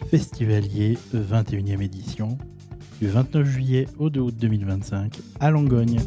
Festivalier 21e édition, du 29 juillet au 2 août 2025 à Langogne.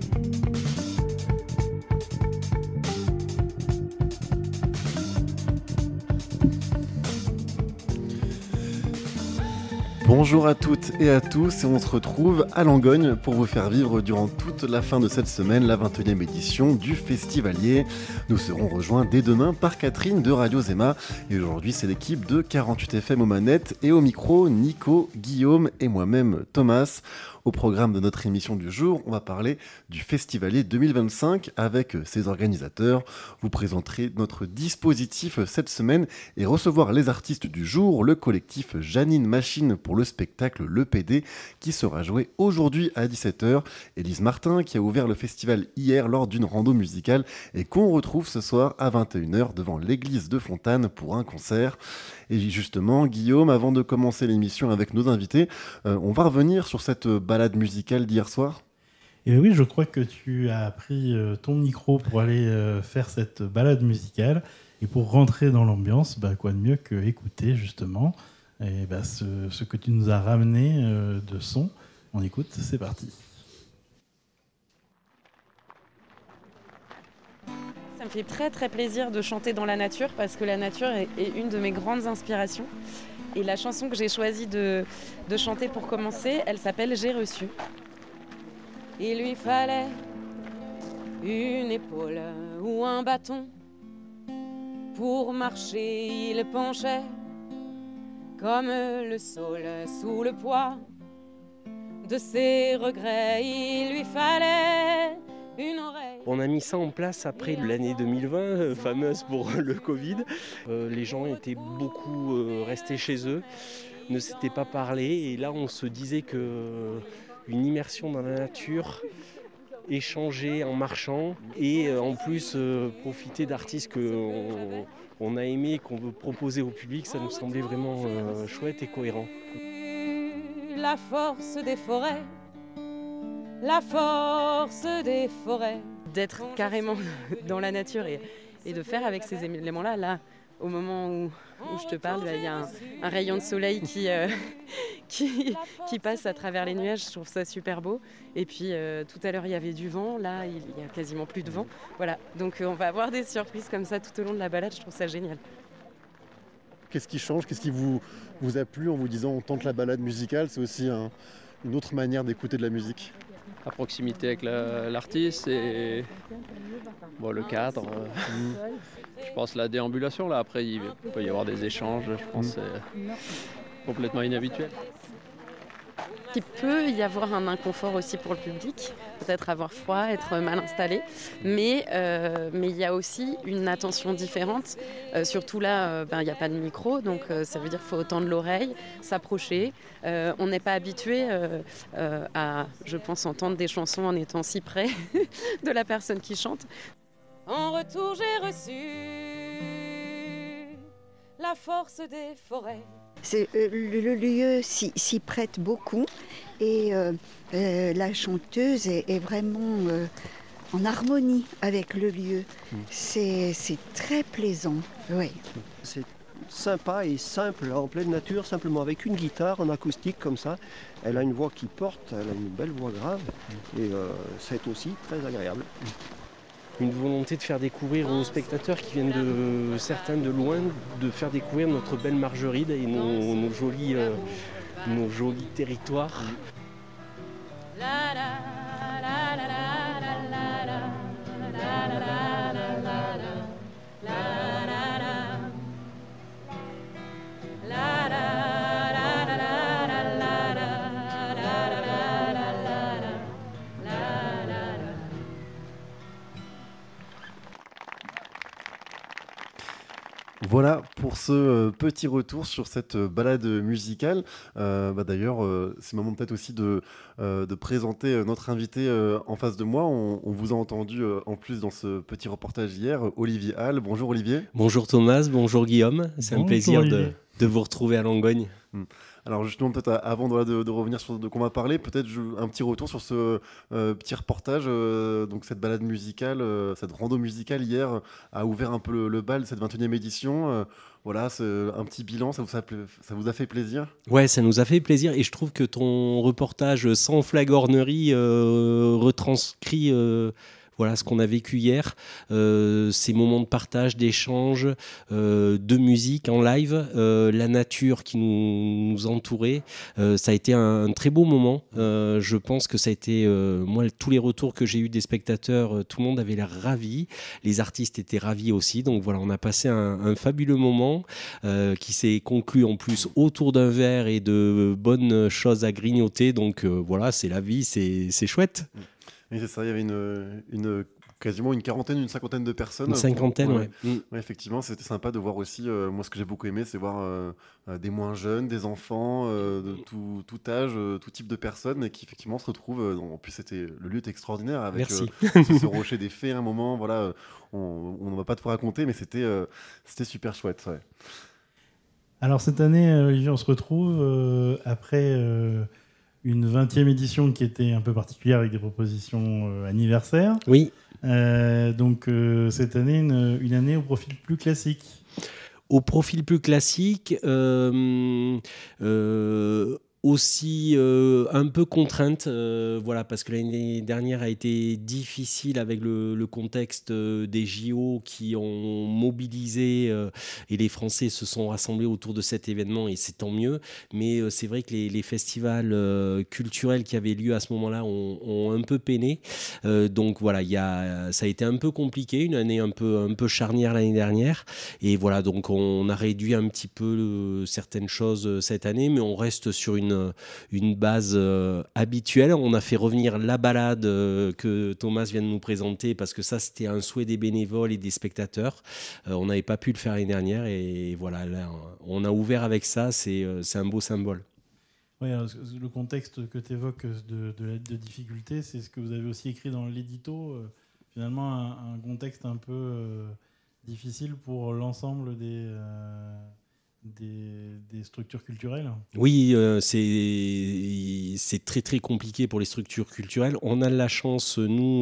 Bonjour à toutes et à tous, et on se retrouve à Langogne pour vous faire vivre durant toute la fin de cette semaine la 21e édition du Festivalier. Nous serons rejoints dès demain par Catherine de Radio Zema, et aujourd'hui c'est l'équipe de 48FM aux manettes et au micro Nico, Guillaume et moi-même Thomas. Au programme de notre émission du jour, on va parler du Festivalier 2025 avec ses organisateurs. Vous présenterez notre dispositif cette semaine et recevoir les artistes du jour, le collectif Janine Machine pour le spectacle Le PD qui sera joué aujourd'hui à 17h. Élise Martin qui a ouvert le festival hier lors d'une rando musicale et qu'on retrouve ce soir à 21h devant l'église de Fontane pour un concert. Et justement, Guillaume, avant de commencer l'émission avec nos invités, on va revenir sur cette balade musicale d'hier soir. Et oui, je crois que tu as pris ton micro pour aller faire cette balade musicale. Et pour rentrer dans l'ambiance, quoi de mieux que écouter justement et ce que tu nous as ramené de son. On écoute, c'est parti. Ça me fait très très plaisir de chanter dans la nature parce que la nature est une de mes grandes inspirations. Et la chanson que j'ai choisi de chanter pour commencer, elle s'appelle « J'ai reçu ». Il lui fallait une épaule ou un bâton. Pour marcher, il penchait comme le saule sous le poids de ses regrets. Il lui fallait une oreille. On a mis ça en place après l'année 2020, fameuse pour le Covid. Les gens étaient beaucoup restés chez eux, ne s'étaient pas parlé. Et là, on se disait qu'une immersion dans la nature, échanger en marchant et en plus profiter d'artistes qu'on a aimés et qu'on veut proposer au public, ça nous semblait vraiment chouette et cohérent. La force des forêts, la force des forêts. D'être carrément dans la nature et de faire avec ces éléments-là, là, au moment où je te parle, il y a un rayon de soleil qui passe à travers les nuages, je trouve ça super beau. Et puis tout à l'heure il y avait du vent, là il y a quasiment plus de vent. Voilà, donc on va avoir des surprises comme ça tout au long de la balade, je trouve ça génial. Qu'est-ce qui change ? Qu'est-ce qui vous a plu en vous disant on tente la balade musicale ? C'est aussi une autre manière d'écouter de la musique. La proximité avec l'artiste et le cadre. Je pense la déambulation, là, après il peut y avoir des échanges, je pense que c'est complètement inhabituel. Il peut y avoir un inconfort aussi pour le public, peut-être avoir froid, être mal installé, mais il y a aussi une attention différente. Surtout là, il n'y a pas de micro, donc ça veut dire qu'il faut tendre l'oreille, s'approcher. On n'est pas habitué à, je pense, entendre des chansons en étant si près de la personne qui chante. En retour, j'ai reçu la force des forêts. Le lieu s'y prête beaucoup et la chanteuse est vraiment en harmonie avec le lieu. C'est très plaisant. Oui. C'est sympa et simple, en pleine nature, simplement avec une guitare en acoustique comme ça. Elle a une voix qui porte, elle a une belle voix grave et c'est aussi très agréable. Une volonté de faire découvrir aux spectateurs qui viennent de certains de loin, de faire découvrir notre belle Margeride et nos jolis territoires. Voilà pour ce petit retour sur cette balade musicale. D'ailleurs, c'est le moment peut-être aussi de présenter notre invité en face de moi. On vous a entendu en plus dans ce petit reportage hier, Olivier Hall. Bonjour Olivier. Bonjour Thomas, bonjour Guillaume. C'est un plaisir de vous retrouver à Langogne. Alors justement, peut-être avant de revenir sur de quoi on va parler, peut-être un petit retour sur ce petit reportage. Donc cette balade musicale, cette rando musicale hier a ouvert un peu le bal de cette 21e édition. Voilà, c'est un petit bilan, ça vous a fait plaisir ? Ouais, ça nous a fait plaisir et je trouve que ton reportage sans flagornerie retranscrit voilà ce qu'on a vécu hier, ces moments de partage, d'échange, de musique en live, la nature qui nous entourait. Ça a été un très beau moment. Je pense que ça a été, moi, tous les retours que j'ai eus des spectateurs, tout le monde avait l'air ravi. Les artistes étaient ravis aussi. Donc voilà, on a passé un fabuleux moment qui s'est conclu en plus autour d'un verre et de bonnes choses à grignoter. Donc voilà, c'est la vie, c'est chouette. Oui, c'est ça, il y avait quasiment une quarantaine, une cinquantaine de personnes. Une cinquantaine, ouais. Ouais, effectivement, c'était sympa de voir aussi, moi ce que j'ai beaucoup aimé, c'est voir des moins jeunes, des enfants, de tout âge, tout type de personnes, et qui effectivement se retrouvent, en plus le lieu était extraordinaire, avec ce rocher des fées à un moment, voilà, on ne va pas tout raconter, mais c'était super chouette. Ouais. Alors cette année, Olivier, on se retrouve après... une 20e édition qui était un peu particulière avec des propositions anniversaires. Oui. Donc cette année, une année au profil plus classique. Au profil plus classique, aussi un peu contrainte, voilà, parce que l'année dernière a été difficile avec le contexte des JO qui ont mobilisé et les Français se sont rassemblés autour de cet événement et c'est tant mieux, mais c'est vrai que les festivals culturels qui avaient lieu à ce moment-là ont un peu peiné, donc voilà, ça a été un peu compliqué, une année un peu charnière l'année dernière, et voilà, donc on a réduit un petit peu certaines choses cette année, mais on reste sur une base habituelle. On a fait revenir la balade que Thomas vient de nous présenter parce que ça, c'était un souhait des bénévoles et des spectateurs. On n'avait pas pu le faire l'année dernière et voilà, là, on a ouvert avec ça. C'est un beau symbole. Oui, alors, le contexte que tu évoques de difficulté, c'est ce que vous avez aussi écrit dans l'édito. Finalement, un contexte un peu difficile pour l'ensemble des structures culturelles. Oui, c'est très très compliqué pour les structures culturelles. On a de la chance, nous,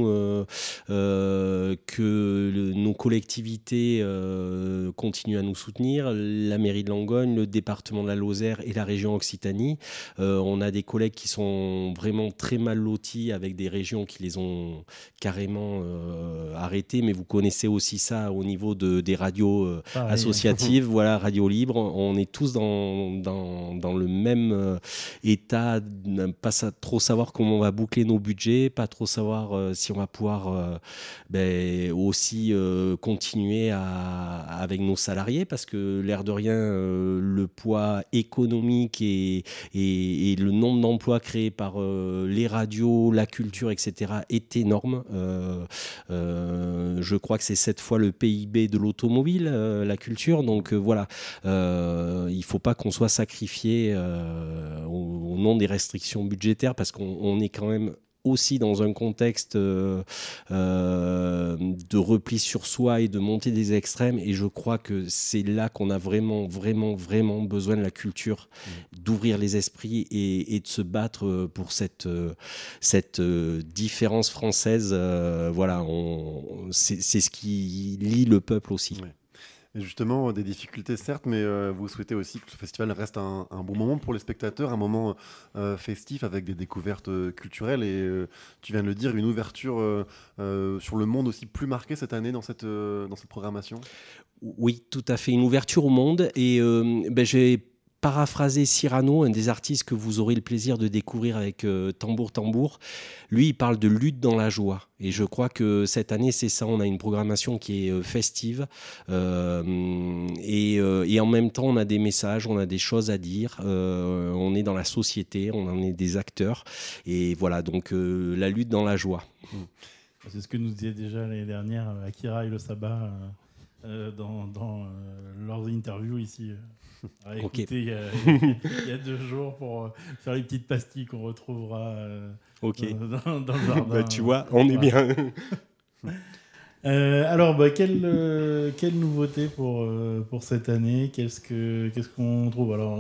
que nos collectivités continuent à nous soutenir. La mairie de Langogne, le département de la Lozère et la région Occitanie. On a des collègues qui sont vraiment très mal lotis avec des régions qui les ont carrément arrêtés. Mais vous connaissez aussi ça au niveau des radios associatives, voilà, Radio Libre. On est tous dans le même état, pas trop savoir comment on va boucler nos budgets, pas trop savoir si on va pouvoir aussi continuer avec nos salariés, parce que l'air de rien, le poids économique et le nombre d'emplois créés par les radios, la culture, etc. est énorme. Je crois que c'est 7 fois le PIB de l'automobile, la culture, donc voilà. Il ne faut pas qu'on soit sacrifié au nom des restrictions budgétaires parce qu'on est quand même aussi dans un contexte de repli sur soi et de montée des extrêmes, et je crois que c'est là qu'on a vraiment besoin de la culture, d'ouvrir les esprits et de se battre pour cette différence française. Voilà, c'est ce qui lie le peuple aussi. Ouais. Et justement, des difficultés certes, mais vous souhaitez aussi que ce festival reste un bon moment pour les spectateurs, un moment festif avec des découvertes culturelles et tu viens de le dire, une ouverture sur le monde aussi plus marquée cette année dans cette programmation. Oui, tout à fait, une ouverture au monde et j'ai paraphrasé Cyrano, un des artistes que vous aurez le plaisir de découvrir avec Tambour Tambour. Lui, il parle de lutte dans la joie. Et je crois que cette année, c'est ça. On a une programmation qui est festive. Et en même temps, on a des messages, on a des choses à dire. On est dans la société, on en est des acteurs. Et voilà, donc la lutte dans la joie. C'est ce que nous disait déjà l'année dernière Akira et le Sabbat dans leurs interviews ici. Écoutez, il y a 2 jours pour faire les petites pastilles qu'on retrouvera dans le jardin. Tu vois, on est bien. Alors, quelle nouveauté pour cette année ? Qu'est-ce qu'on trouve ? Alors,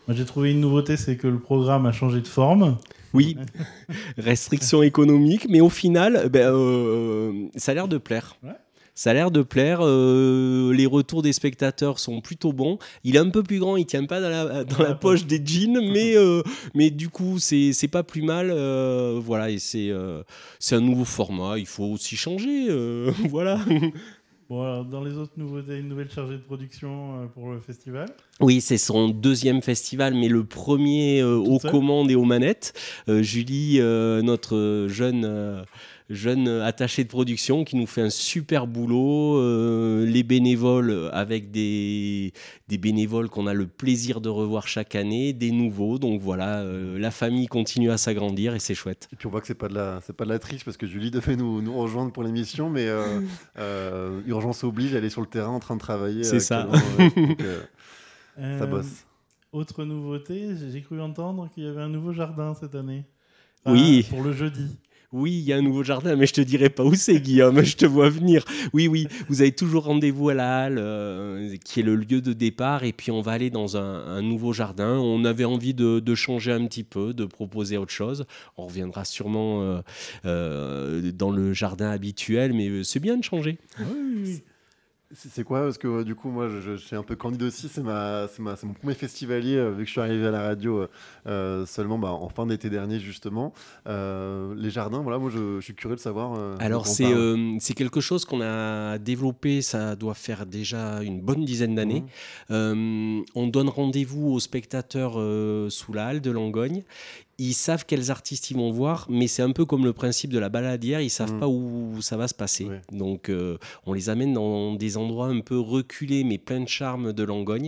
Moi, j'ai trouvé une nouveauté, c'est que le programme a changé de forme. Oui, restrictions économiques, mais au final, ça a l'air de plaire. Ouais. Ça a l'air de plaire. Les retours des spectateurs sont plutôt bons. Il est un peu plus grand, il tient pas dans la poche des jeans, mais du coup, c'est pas plus mal. Voilà, et c'est un nouveau format. Il faut aussi changer. Voilà. Bon, alors, dans les autres nouveautés, une nouvelle chargée de production pour le festival. Oui, c'est son 2e festival, mais le premier aux commandes et aux manettes. Julie, notre jeune attachée de production qui nous fait un super boulot. Les bénévoles avec des bénévoles qu'on a le plaisir de revoir chaque année, des nouveaux. Donc voilà, la famille continue à s'agrandir et c'est chouette. Et puis on voit que c'est pas de la triche parce que Julie devait nous rejoindre pour l'émission, mais urgence oblige, elle est sur le terrain en train de travailler. C'est ça. Donc, ça bosse. Autre nouveauté, j'ai cru entendre qu'il y avait un nouveau jardin cette année. Oui. Pour le jeudi. Oui, il y a un nouveau jardin, mais je te dirai pas où c'est, Guillaume. Je te vois venir. Oui, vous avez toujours rendez-vous à la halle, qui est le lieu de départ, et puis on va aller dans un nouveau jardin. On avait envie de changer un petit peu, de proposer autre chose. On reviendra sûrement dans le jardin habituel, mais c'est bien de changer. Oui. C'est quoi? Parce que du coup, moi, je suis un peu candide aussi. C'est mon premier festivalier, vu que je suis arrivé à la radio seulement en fin d'été dernier, justement. Les jardins, voilà, moi, je suis curieux de savoir. Alors, c'est quelque chose qu'on a développé, ça doit faire déjà une bonne dizaine d'années. On donne rendez-vous aux spectateurs sous la halle de Langogne. Ils savent quels artistes ils vont voir, mais c'est un peu comme le principe de la baladière, ils ne savent pas où ça va se passer. Ouais. Donc, on les amène dans des endroits un peu reculés, mais plein de charme de Langogne.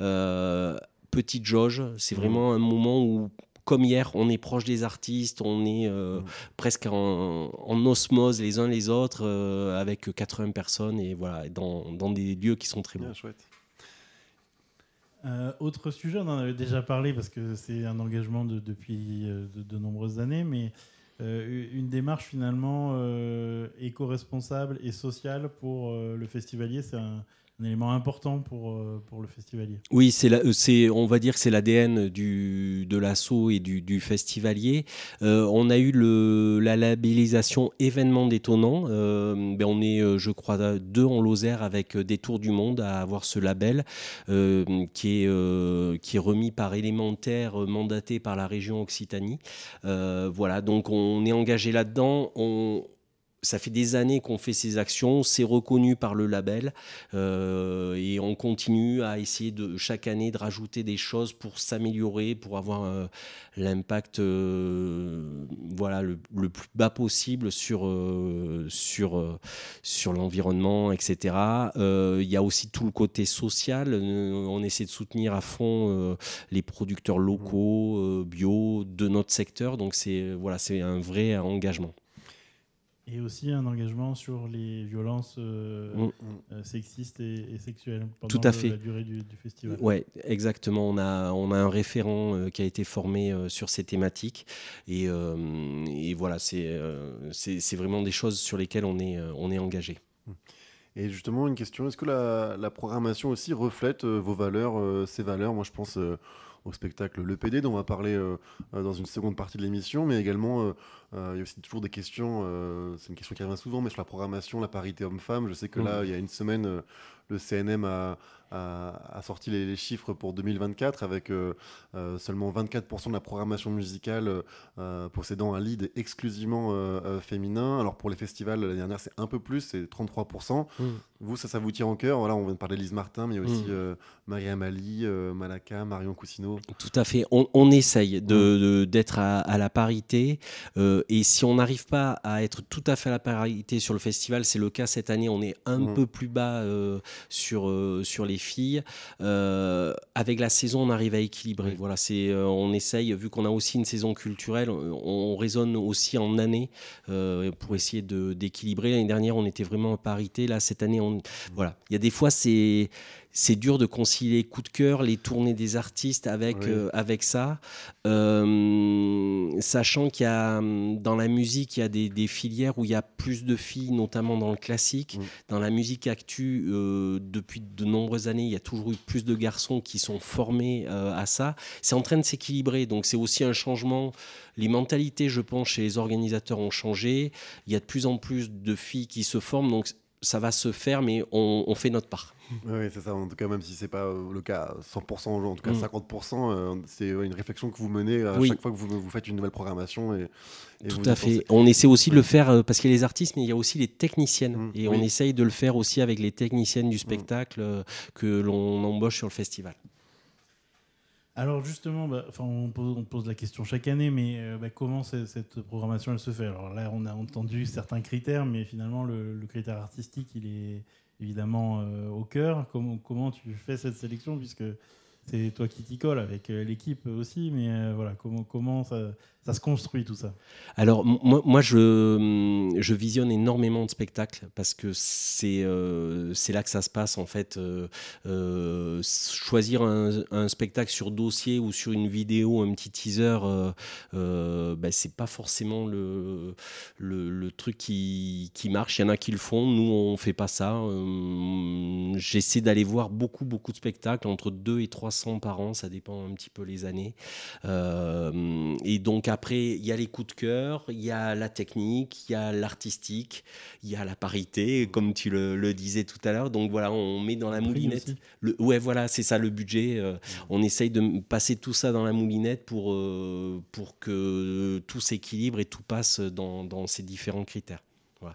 Petite jauge, c'est vraiment un moment où, comme hier, on est proche des artistes, on est presque en osmose les uns les autres, avec 80 personnes, et voilà, dans des lieux qui sont très beaux. Chouette. Autre sujet, on en avait déjà parlé parce que c'est un engagement depuis de nombreuses années, mais une démarche finalement éco-responsable et sociale pour le festivalier, c'est un élément important pour le festivalier. Oui, on va dire que c'est l'ADN de l'asso et du festivalier. On a eu la labellisation événement détonnant. On est, je crois, 2 en Lozère avec des Tours du Monde à avoir ce label qui est remis par Élémentaire, mandaté par la région Occitanie. Voilà, donc on est engagé là-dedans. Ça fait des années qu'on fait ces actions, c'est reconnu par le label et on continue à essayer chaque année de rajouter des choses pour s'améliorer, pour avoir l'impact le plus bas possible sur l'environnement, etc. Il y a aussi tout le côté social. On essaie de soutenir à fond les producteurs locaux, bio, de notre secteur. Donc c'est un vrai engagement. Et aussi un engagement sur les violences sexistes et sexuelles pendant la durée du festival. Oui, exactement. On a un référent qui a été formé sur ces thématiques. Et voilà, c'est vraiment des choses sur lesquelles on est engagé. Et justement, une question, est-ce que la programmation aussi reflète vos valeurs, ces valeurs? Moi, je pense au spectacle Le PD, dont on va parler dans une seconde partie de l'émission, mais également, il y a aussi toujours des questions, c'est une question qui revient souvent, mais sur la programmation, la parité homme-femme. Je sais que là, il y a une semaine, le CNM a sorti les chiffres pour 2024 avec seulement 24% de la programmation musicale possédant un lead exclusivement féminin. Alors pour les festivals, l'année dernière, c'est un peu plus, c'est 33%. Vous, ça vous tient en cœur. Voilà, on vient de parler de Lise Martin, mais il y a aussi Mariam Ali, Malaka, Marion Cousineau. Tout à fait. On essaye d'être à la parité. Et si on n'arrive pas à être tout à fait à la parité sur le festival, c'est le cas cette année, on est un peu plus bas sur les filles. Avec la saison, on arrive à équilibrer. Voilà, on essaye, vu qu'on a aussi une saison culturelle, on raisonne aussi en année pour essayer d'équilibrer. L'année dernière, on était vraiment à parité. Là, cette année, voilà. Il y a des fois, c'est c'est dur de concilier les coups de cœur, les tournées des artistes avec ça. Sachant qu'il y a, dans la musique, il y a des filières où il y a plus de filles, notamment dans le classique. Dans la musique actu, depuis de nombreuses années, il y a toujours eu plus de garçons qui sont formés à ça. C'est en train de s'équilibrer, donc c'est aussi un changement. Les mentalités, je pense, chez les organisateurs ont changé. Il y a de plus en plus de filles qui se forment, donc ça va se faire, mais on fait notre part. Oui, c'est ça. En tout cas, même si c'est pas le cas 100%, en tout cas 50%, c'est une réflexion que vous menez à chaque fois que vous faites une nouvelle programmation. Et tout à fait. On essaie aussi de le faire parce qu'il y a les artistes, mais il y a aussi les techniciennes. Et on essaye de le faire aussi avec les techniciennes du spectacle que l'on embauche sur le festival. Alors justement, on pose la question chaque année, mais comment cette programmation elle se fait? Alors là, on a entendu certains critères, mais finalement, le critère artistique, il est évidemment au cœur. Comment tu fais cette sélection, puisque c'est toi qui t'y colles avec l'équipe aussi, mais comment ça se construit tout ça? Alors moi je visionne énormément de spectacles parce que c'est là que ça se passe en fait. Choisir un spectacle sur dossier ou sur une vidéo, un petit teaser, c'est pas forcément le truc qui marche. Il y en a qui le font, nous on fait pas ça. J'essaie d'aller voir beaucoup de spectacles, entre 200 et 300 par an, ça dépend un petit peu les années. Et donc après, il y a les coups de cœur, il y a la technique, il y a l'artistique, il y a la parité, comme tu le disais tout à l'heure. Donc voilà, on met dans la moulinette. C'est ça le budget. On essaye de passer tout ça dans la moulinette pour que tout s'équilibre et tout passe dans ces différents critères. Voilà.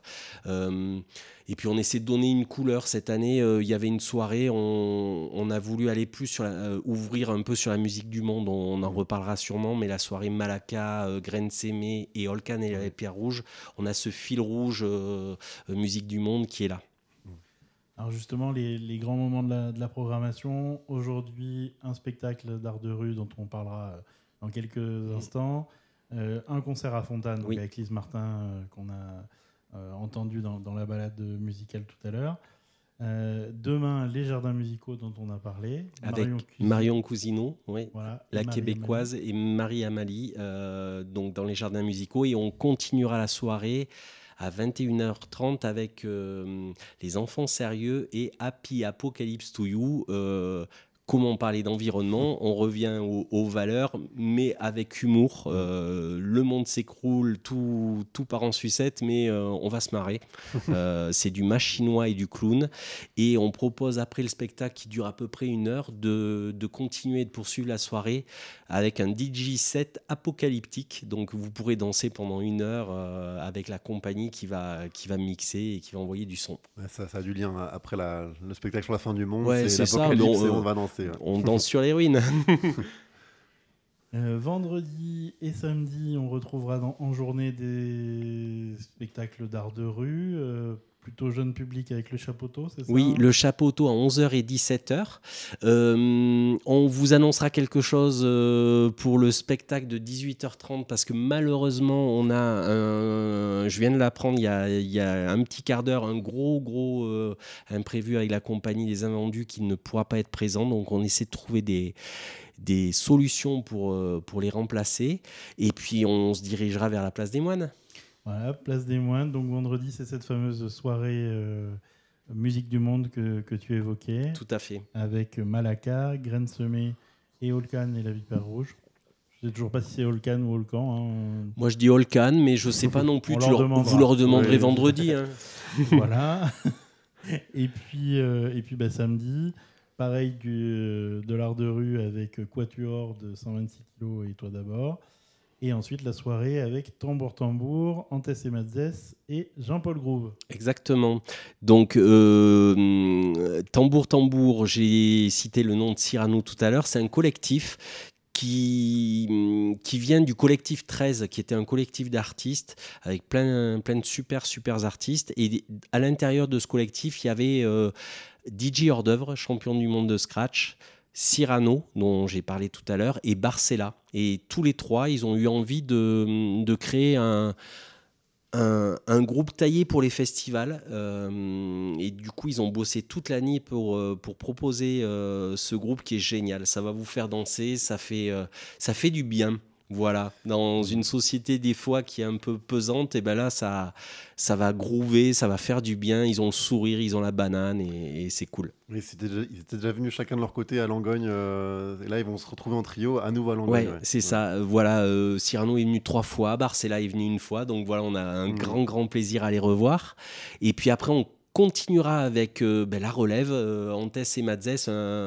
Et puis on essaie de donner une couleur. Cette année, il y avait une soirée, on a voulu aller plus ouvrir un peu sur la musique du monde. On en reparlera sûrement, mais la soirée Malaka, Graine Sémé et Holkan et les Pierres Rouges, on a ce fil rouge musique du monde qui est là. Alors justement, les grands moments de la programmation. Aujourd'hui, un spectacle d'art de rue dont on parlera dans quelques instants. Un concert à Fontane avec Lise Martin qu'on a entendu dans la balade musicale tout à l'heure. Demain, les jardins musicaux dont on a parlé. Avec Marion Cousineau, la québécoise, et Marie-Amalie, donc dans les jardins musicaux. Et on continuera la soirée à 21h30 avec les enfants sérieux et Happy Apocalypse to You. Comment parler d'environnement, on revient aux valeurs, mais avec humour. Le monde s'écroule, tout part en sucette, mais on va se marrer. C'est du mâche chinois et du clown. Et on propose, après le spectacle qui dure à peu près 1 heure, de continuer de poursuivre la soirée avec un DJ set apocalyptique. Donc vous pourrez danser pendant 1 heure avec la compagnie qui va mixer et qui va envoyer du son. Ça a du lien après le spectacle sur la fin du monde. C'est ça. Et on va danser. On danse sur les ruines. Vendredi et samedi, on retrouvera en journée des spectacles d'art de rue, plutôt jeune public avec le Chapeauteau, c'est ça? Oui, le Chapeauteau à 11h et 17h. On vous annoncera quelque chose pour le spectacle de 18h30 parce que malheureusement, on a je viens de l'apprendre il y a un petit quart d'heure, un gros imprévu avec la compagnie des Invendus qui ne pourra pas être présent. Donc on essaie de trouver des solutions pour les remplacer. Et puis on se dirigera vers la place des Moines. Voilà, place des Moines. Donc vendredi, c'est cette fameuse soirée musique du monde que tu évoquais. Tout à fait. Avec Malaka, Graine Semée et Holkan et la Vipère Rouge. Je ne sais toujours pas si c'est Holkan ou Holkan. Moi, je dis Holkan, mais je ne sais pas non plus. Vous leur demanderez vendredi. Voilà. Et puis samedi, pareil de l'art de rue avec Quatuor de 126 kg et Toi d'abord. Et ensuite, la soirée avec Tambour Tambour, Antès et Matzès et Jean-Paul Groove. Exactement. Donc, Tambour Tambour, j'ai cité le nom de Cyrano tout à l'heure. C'est un collectif qui vient du collectif 13, qui était un collectif d'artistes avec plein de super artistes. Et à l'intérieur de ce collectif, il y avait DJ Hors d'œuvre, champion du monde de Scratch, Cyrano, dont j'ai parlé tout à l'heure, et Barcella. Et tous les trois, ils ont eu envie de créer un groupe taillé pour les festivals. Et du coup, ils ont bossé toute l'année pour proposer ce groupe qui est génial. Ça va vous faire danser, ça fait du bien. Voilà, dans une société des fois qui est un peu pesante, et ben là ça va groover, ça va faire du bien. Ils ont le sourire, ils ont la banane et c'est cool. Et ils étaient déjà venus chacun de leur côté à Langogne, et là ils vont se retrouver en trio à nouveau à Langogne. Ouais, c'est ça. Voilà, Cyrano est venu 3 fois, Barcella est venu 1 fois, donc voilà, on a un grand plaisir à les revoir. Et puis après, on continuera avec la relève, Antès et Madzès.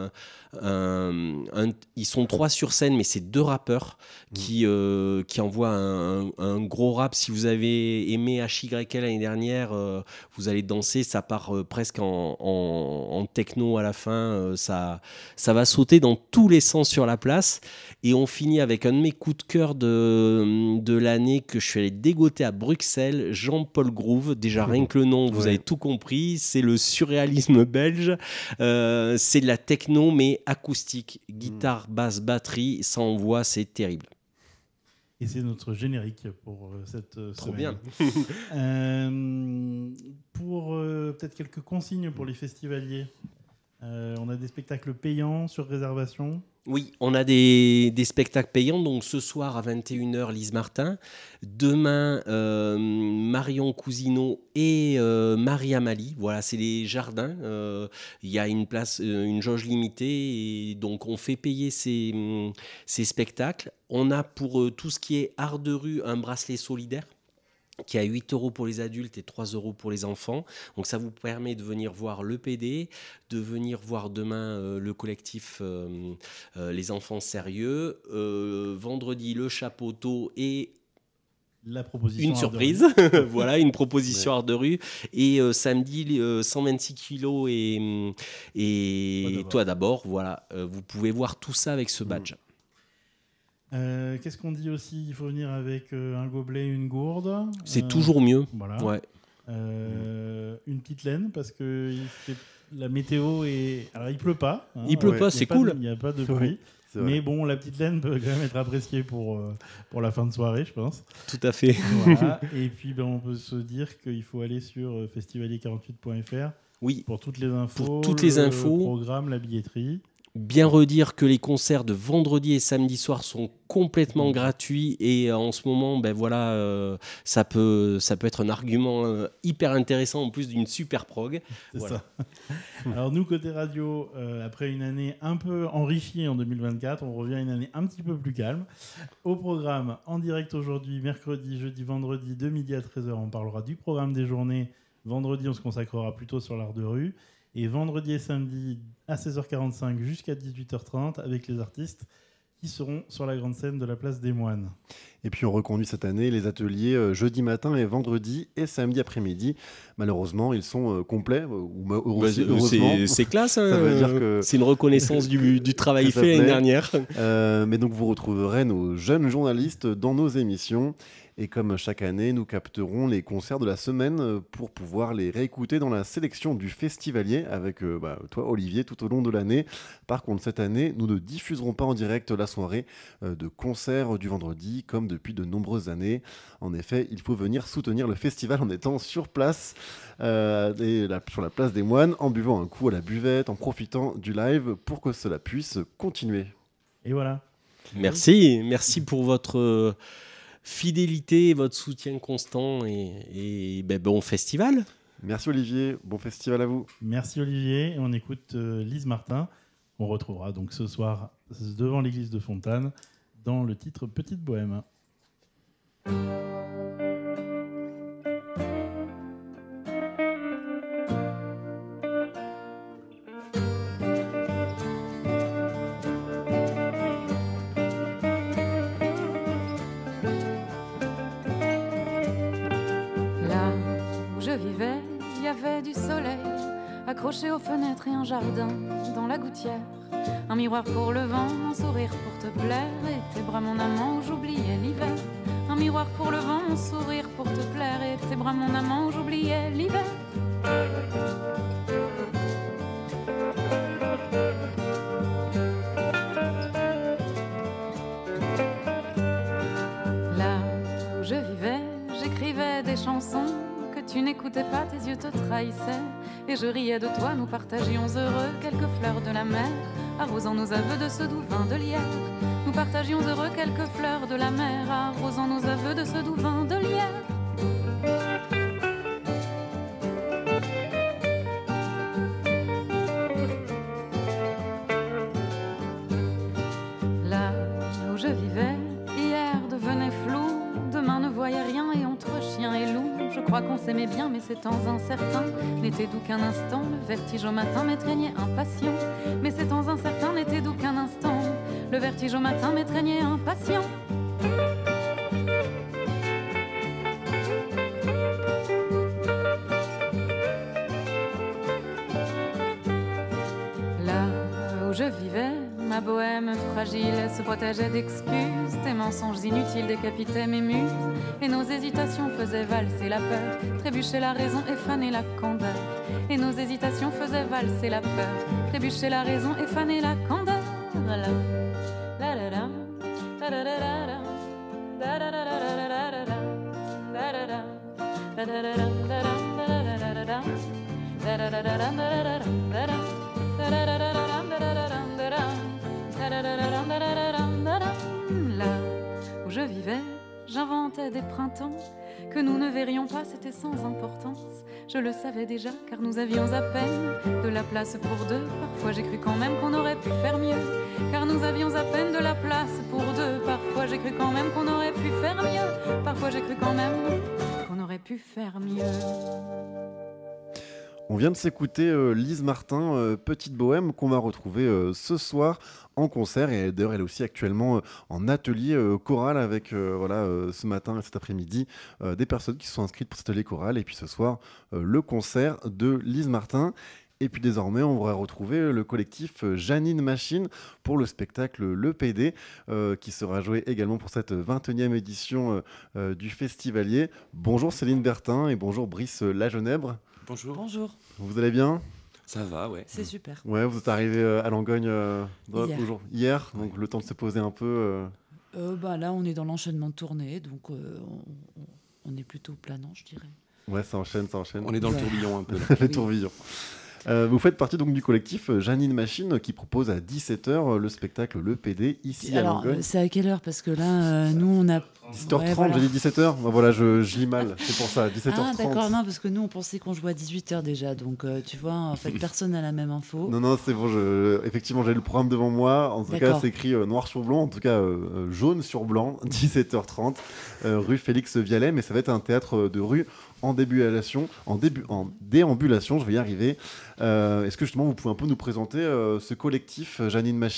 Ils sont 3 sur scène, mais c'est 2 rappeurs qui envoient un gros rap. Si vous avez aimé HYL l'année dernière, vous allez danser. Ça part presque en techno à la fin. Ça va sauter dans tous les sens sur la place. Et on finit avec un de mes coups de cœur de l'année que je suis allé dégoter à Bruxelles, Jean-Paul Groove. Déjà, rien que le nom, vous avez tout compris. C'est le surréalisme belge. C'est de la techno, mais acoustique, guitare, basse, batterie, ça envoie, c'est terrible. Et c'est notre générique pour cette Trop semaine. Bien. Pour peut-être quelques consignes pour les festivaliers. On a des spectacles payants sur réservation. Oui, on a des spectacles payants. Donc ce soir à 21h, Lise Martin. Demain, Marion Cousineau et Maria Mali. Voilà, c'est les jardins. Il y a une place, une jauge limitée. Et donc on fait payer ces spectacles. On a pour tout ce qui est art de rue un bracelet solidaire qui a 8 € pour les adultes et 3 € pour les enfants. Donc ça vous permet de venir voir le PD, de venir voir demain le collectif Les Enfants Sérieux. Vendredi, le Chapeauteau et la proposition une surprise. Voilà, une proposition art de rue. Et samedi, 126 kilos et toi d'abord. Voilà, vous pouvez voir tout ça avec ce badge. Qu'est-ce qu'on dit aussi? Il faut venir avec un gobelet, une gourde. C'est toujours mieux. Voilà. Ouais. Une petite laine parce que la météo est. Alors il pleut pas. Hein, il pleut pas, c'est cool. Il n'y a pas de pluie. Mais bon, la petite laine peut quand même être appréciée pour la fin de soirée, je pense. Tout à fait. Voilà. Et puis on peut se dire qu'il faut aller sur festivalier48.fr pour toutes les infos. Pour toutes les infos. Le programme, la billetterie. Bien redire que les concerts de vendredi et samedi soir sont complètement gratuits et en ce moment, ça peut être un argument hyper intéressant en plus d'une super prog. C'est ça. Alors nous, côté radio, après une année un peu enrichie en 2024, on revient à une année un petit peu plus calme. Au programme, en direct aujourd'hui, mercredi, jeudi, vendredi, de midi à 13h, on parlera du programme des journées. Vendredi, on se consacrera plutôt sur l'art de rue. Et vendredi et samedi à 16h45 jusqu'à 18h30 avec les artistes qui seront sur la grande scène de la place des Moines. Et puis on reconduit cette année les ateliers jeudi matin et vendredi et samedi après-midi. Malheureusement, ils sont complets. Heureusement. C'est classe, hein. Ça veut dire que c'est une reconnaissance du travail fait l'année dernière. Mais donc vous retrouverez nos jeunes journalistes dans nos émissions. Et comme chaque année, nous capterons les concerts de la semaine pour pouvoir les réécouter dans la sélection du festivalier avec toi, Olivier, tout au long de l'année. Par contre, cette année, nous ne diffuserons pas en direct la soirée de concert du vendredi, comme depuis de nombreuses années. En effet, il faut venir soutenir le festival en étant sur place, sur la place des Moines, en buvant un coup à la buvette, en profitant du live pour que cela puisse continuer. Et voilà. Merci pour votre fidélité, votre soutien constant et bon festival. Merci Olivier, bon festival à vous. Merci Olivier, et on écoute Lise Martin. On retrouvera donc ce soir devant l'église de Fontane dans le titre Petite Bohème. Accroché aux fenêtres et un jardin dans la gouttière. Un miroir pour le vent, un sourire pour te plaire. Et tes bras mon amant où j'oubliais l'hiver. Un miroir pour le vent, un sourire pour te plaire. Et tes bras mon amant où j'oubliais l'hiver. Là où je vivais, j'écrivais des chansons n'écoutais pas, tes yeux te trahissaient. Et je riais de toi, nous partagions heureux quelques fleurs de la mer, arrosant nos aveux de ce doux vin de lierre. Nous partagions heureux quelques fleurs de la mer, arrosant nos aveux de ce doux vin de lierre. Là où je vivais, hier devenait flou. Demain ne voyait rien et entre chien et loup, je crois qu'on s'aimait bien mais ces temps incertains n'étaient doux qu'un instant. Le vertige au matin m'étreignait impatient, mais ces temps incertains n'étaient doux qu'un instant. Le vertige au matin m'étreignait impatient. Là où je vivais, ma bohème fragile se protégeait d'excuses. Tes mensonges inutiles décapitaient mes muses, et nos hésitations faisaient valser la peur, trébucher la raison et faner la candeur. Et nos hésitations faisaient valser la peur, trébucher la raison et faner la candeur. La la la la la la la la la la la la Là où je vivais, j'inventais des printemps que nous ne verrions pas, c'était sans importance. Je le savais déjà, car nous avions à peine de la place pour deux. Parfois j'ai cru quand même qu'on aurait pu faire mieux, car nous avions à peine de la place pour deux. Parfois j'ai cru quand même qu'on aurait pu faire mieux. Parfois j'ai cru quand même qu'on aurait pu faire mieux. On vient de s'écouter Lise Martin, Petite Bohème, qu'on va retrouver ce soir en concert. Et d'ailleurs, elle est aussi actuellement en atelier choral avec ce matin et cet après-midi des personnes qui se sont inscrites pour cet atelier choral. Et puis ce soir, le concert de Lise Martin. Et puis désormais, on va retrouver le collectif Janine Machine pour le spectacle Le PD, qui sera joué également pour cette 21e édition du Festivalier. Bonjour Céline Bertin et bonjour Brice Lagenèbre. Bonjour. Bonjour. Vous allez bien ? Ça va, ouais. C'est super. Ouais, vous êtes arrivé à Langogne hier, donc ouais. le temps de se poser un peu. Là, on est dans l'enchaînement de tournée, donc on est plutôt planant, je dirais. Ouais, ça enchaîne. On est dans le tourbillon un peu. Le tourbillon. Vous faites partie donc du collectif Janine Machine qui propose à 17h le spectacle Le PD ici à Langogne. C'est à quelle heure ? Parce que là, nous, on a... 17h30, ouais, voilà. J'ai dit 17h. Voilà, je lis mal, c'est pour ça, 17h30. Ah d'accord, non, parce que nous, on pensait qu'on jouait à 18h déjà. Donc, tu vois, en fait, personne n'a la même info. Non, c'est bon, effectivement, j'ai le programme devant moi. En tout cas, c'est écrit noir sur blanc, en tout cas jaune sur blanc, 17h30, rue Félix Vialet. Mais ça va être un théâtre de rue en déambulation, je vais y arriver. Est-ce que justement vous pouvez un peu nous présenter ce collectif Janine Machine ?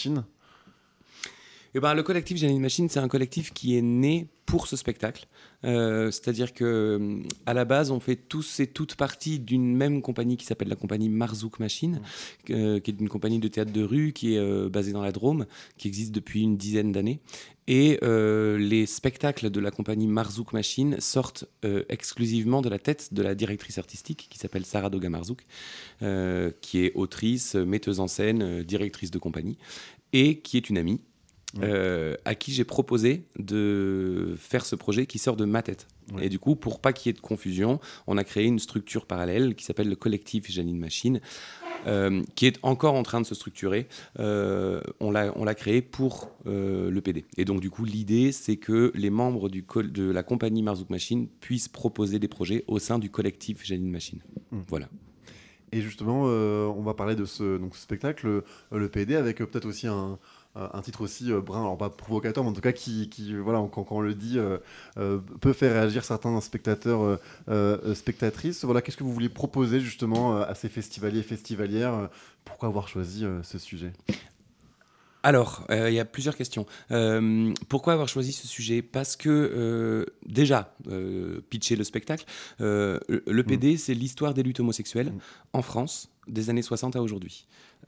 Le collectif Janine Machine, c'est un collectif qui est né pour ce spectacle. C'est-à-dire que à la base, on fait tous et toutes partie d'une même compagnie qui s'appelle la compagnie Marzouk Machine, qui est une compagnie de théâtre de rue qui est basée dans la Drôme, qui existe depuis une dizaine d'années. Et les spectacles de la compagnie Marzouk Machine sortent exclusivement de la tête de la directrice artistique qui s'appelle Sarah Doga Marzouk, qui est autrice, metteuse en scène, directrice de compagnie, et qui est une amie. À qui j'ai proposé de faire ce projet qui sort de ma tête. Ouais. Et du coup, pour pas qu'il y ait de confusion, on a créé une structure parallèle qui s'appelle le collectif Janine Machine, qui est encore en train de se structurer. On l'a créé pour le PD. Et donc, du coup, l'idée, c'est que les membres de la compagnie Marzouk Machine puissent proposer des projets au sein du collectif Janine Machine. Voilà. Et justement, on va parler de ce spectacle, le PD, avec peut-être aussi un titre aussi brun, alors pas provocateur, mais en tout cas qui voilà, quand on le dit, peut faire réagir certains spectateurs, spectatrices. Voilà, qu'est-ce que vous vouliez proposer justement à ces festivaliers et festivalières ? Pourquoi avoir choisi ce sujet ? Alors, il y a plusieurs questions. Pourquoi avoir choisi ce sujet ? Parce que, déjà, pitcher le spectacle, le PD, c'est l'histoire des luttes homosexuelles en France, des années 60 à aujourd'hui,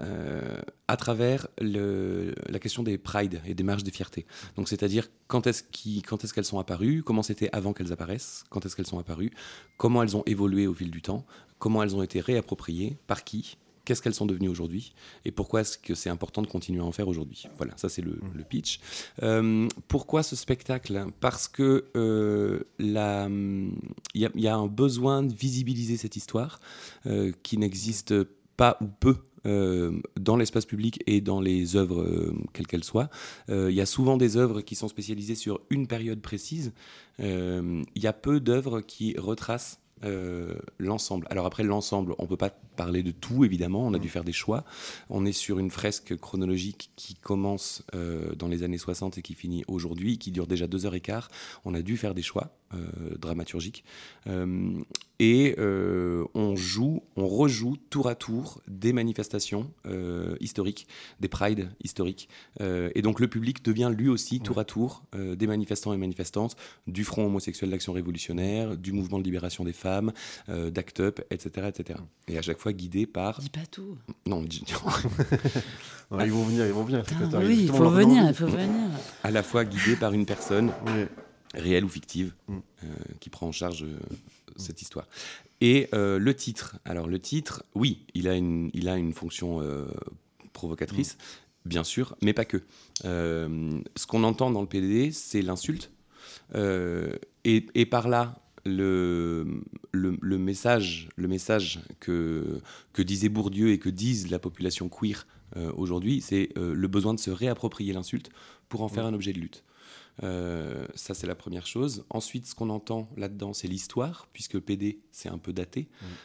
à travers la question des prides et des marches des fiertés. Donc, c'est-à-dire quand est-ce qu'elles sont apparues, comment c'était avant qu'elles apparaissent, quand est-ce qu'elles sont apparues, comment elles ont évolué au fil du temps, comment elles ont été réappropriées, par qui, qu'est-ce qu'elles sont devenues aujourd'hui et pourquoi est-ce que c'est important de continuer à en faire aujourd'hui. Voilà, ça c'est le pitch. Pourquoi ce spectacle ? Parce que il y a un besoin de visibiliser cette histoire qui n'existe pas ou peu dans l'espace public et dans les œuvres quelles qu'elles soient. Il y a souvent des œuvres qui sont spécialisées sur une période précise. Il y a peu d'œuvres qui retracent l'ensemble. Alors après, l'ensemble, on ne peut pas parler de tout, évidemment, on a dû faire des choix. On est sur une fresque chronologique qui commence dans les années 60 et qui finit aujourd'hui, qui dure déjà 2h15. On a dû faire des choix dramaturgiques. Et on rejoue tour à tour des manifestations historiques, des prides historiques. Et donc le public devient lui aussi tour à tour des manifestants et manifestantes du Front homosexuel d'action révolutionnaire, du mouvement de libération des femmes, d'Act Up, etc., etc. Et à chaque fois guidé par... Dis pas tout. Non, non, ils vont venir. Oui, il faut venir. À la fois guidé par une personne réelle ou fictive qui prend en charge cette histoire. Et le titre. Alors le titre, oui, il a une fonction provocatrice, bien sûr, mais pas que. Ce qu'on entend dans le PDD, c'est l'insulte. Et par là, le message que disait Bourdieu et que disent la population queer aujourd'hui, c'est le besoin de se réapproprier l'insulte pour en faire un objet de lutte. Ça, c'est la première chose. Ensuite, ce qu'on entend là-dedans, c'est l'histoire, puisque le PD, c'est un peu daté.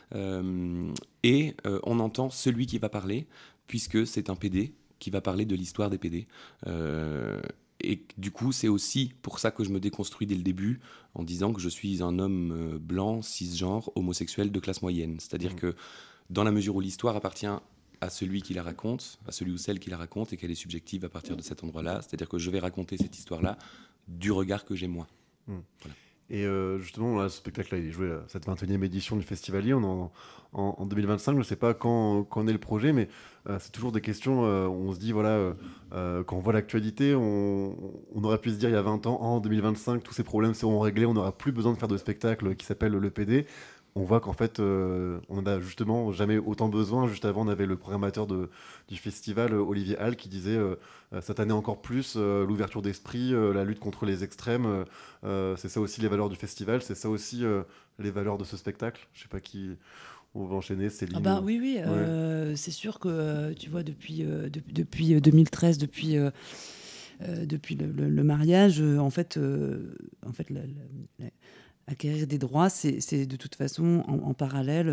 Et on entend celui qui va parler, puisque c'est un PD qui va parler de l'histoire des PD. Et du coup, c'est aussi pour ça que je me déconstruis dès le début en disant que je suis un homme blanc, cisgenre, homosexuel de classe moyenne. C'est-à-dire que dans la mesure où l'histoire appartient à celui qui la raconte, à celui ou celle qui la raconte, et qu'elle est subjective à partir de cet endroit-là, c'est-à-dire que je vais raconter cette histoire-là du regard que j'ai moi. Voilà. Et justement, là, ce spectacle-là, il est joué à cette 21e édition du Festivalier. On est en 2025, je ne sais pas quand est le projet, mais c'est toujours des questions. On se dit, voilà, quand on voit l'actualité, on aurait pu se dire il y a 20 ans, en 2025, tous ces problèmes seront réglés, on n'aura plus besoin de faire de spectacle qui s'appelle le PD. On voit qu'en fait, on n'a justement jamais autant besoin. Juste avant, on avait le programmateur du festival, Olivier Hall, qui disait cette année encore plus, l'ouverture d'esprit, la lutte contre les extrêmes, c'est ça aussi les valeurs du festival, c'est ça aussi les valeurs de ce spectacle. Je ne sais pas qui... On va enchaîner, Céline. Oui, c'est sûr que tu vois, depuis 2013, depuis le mariage, en fait, acquérir des droits, c'est de toute façon en parallèle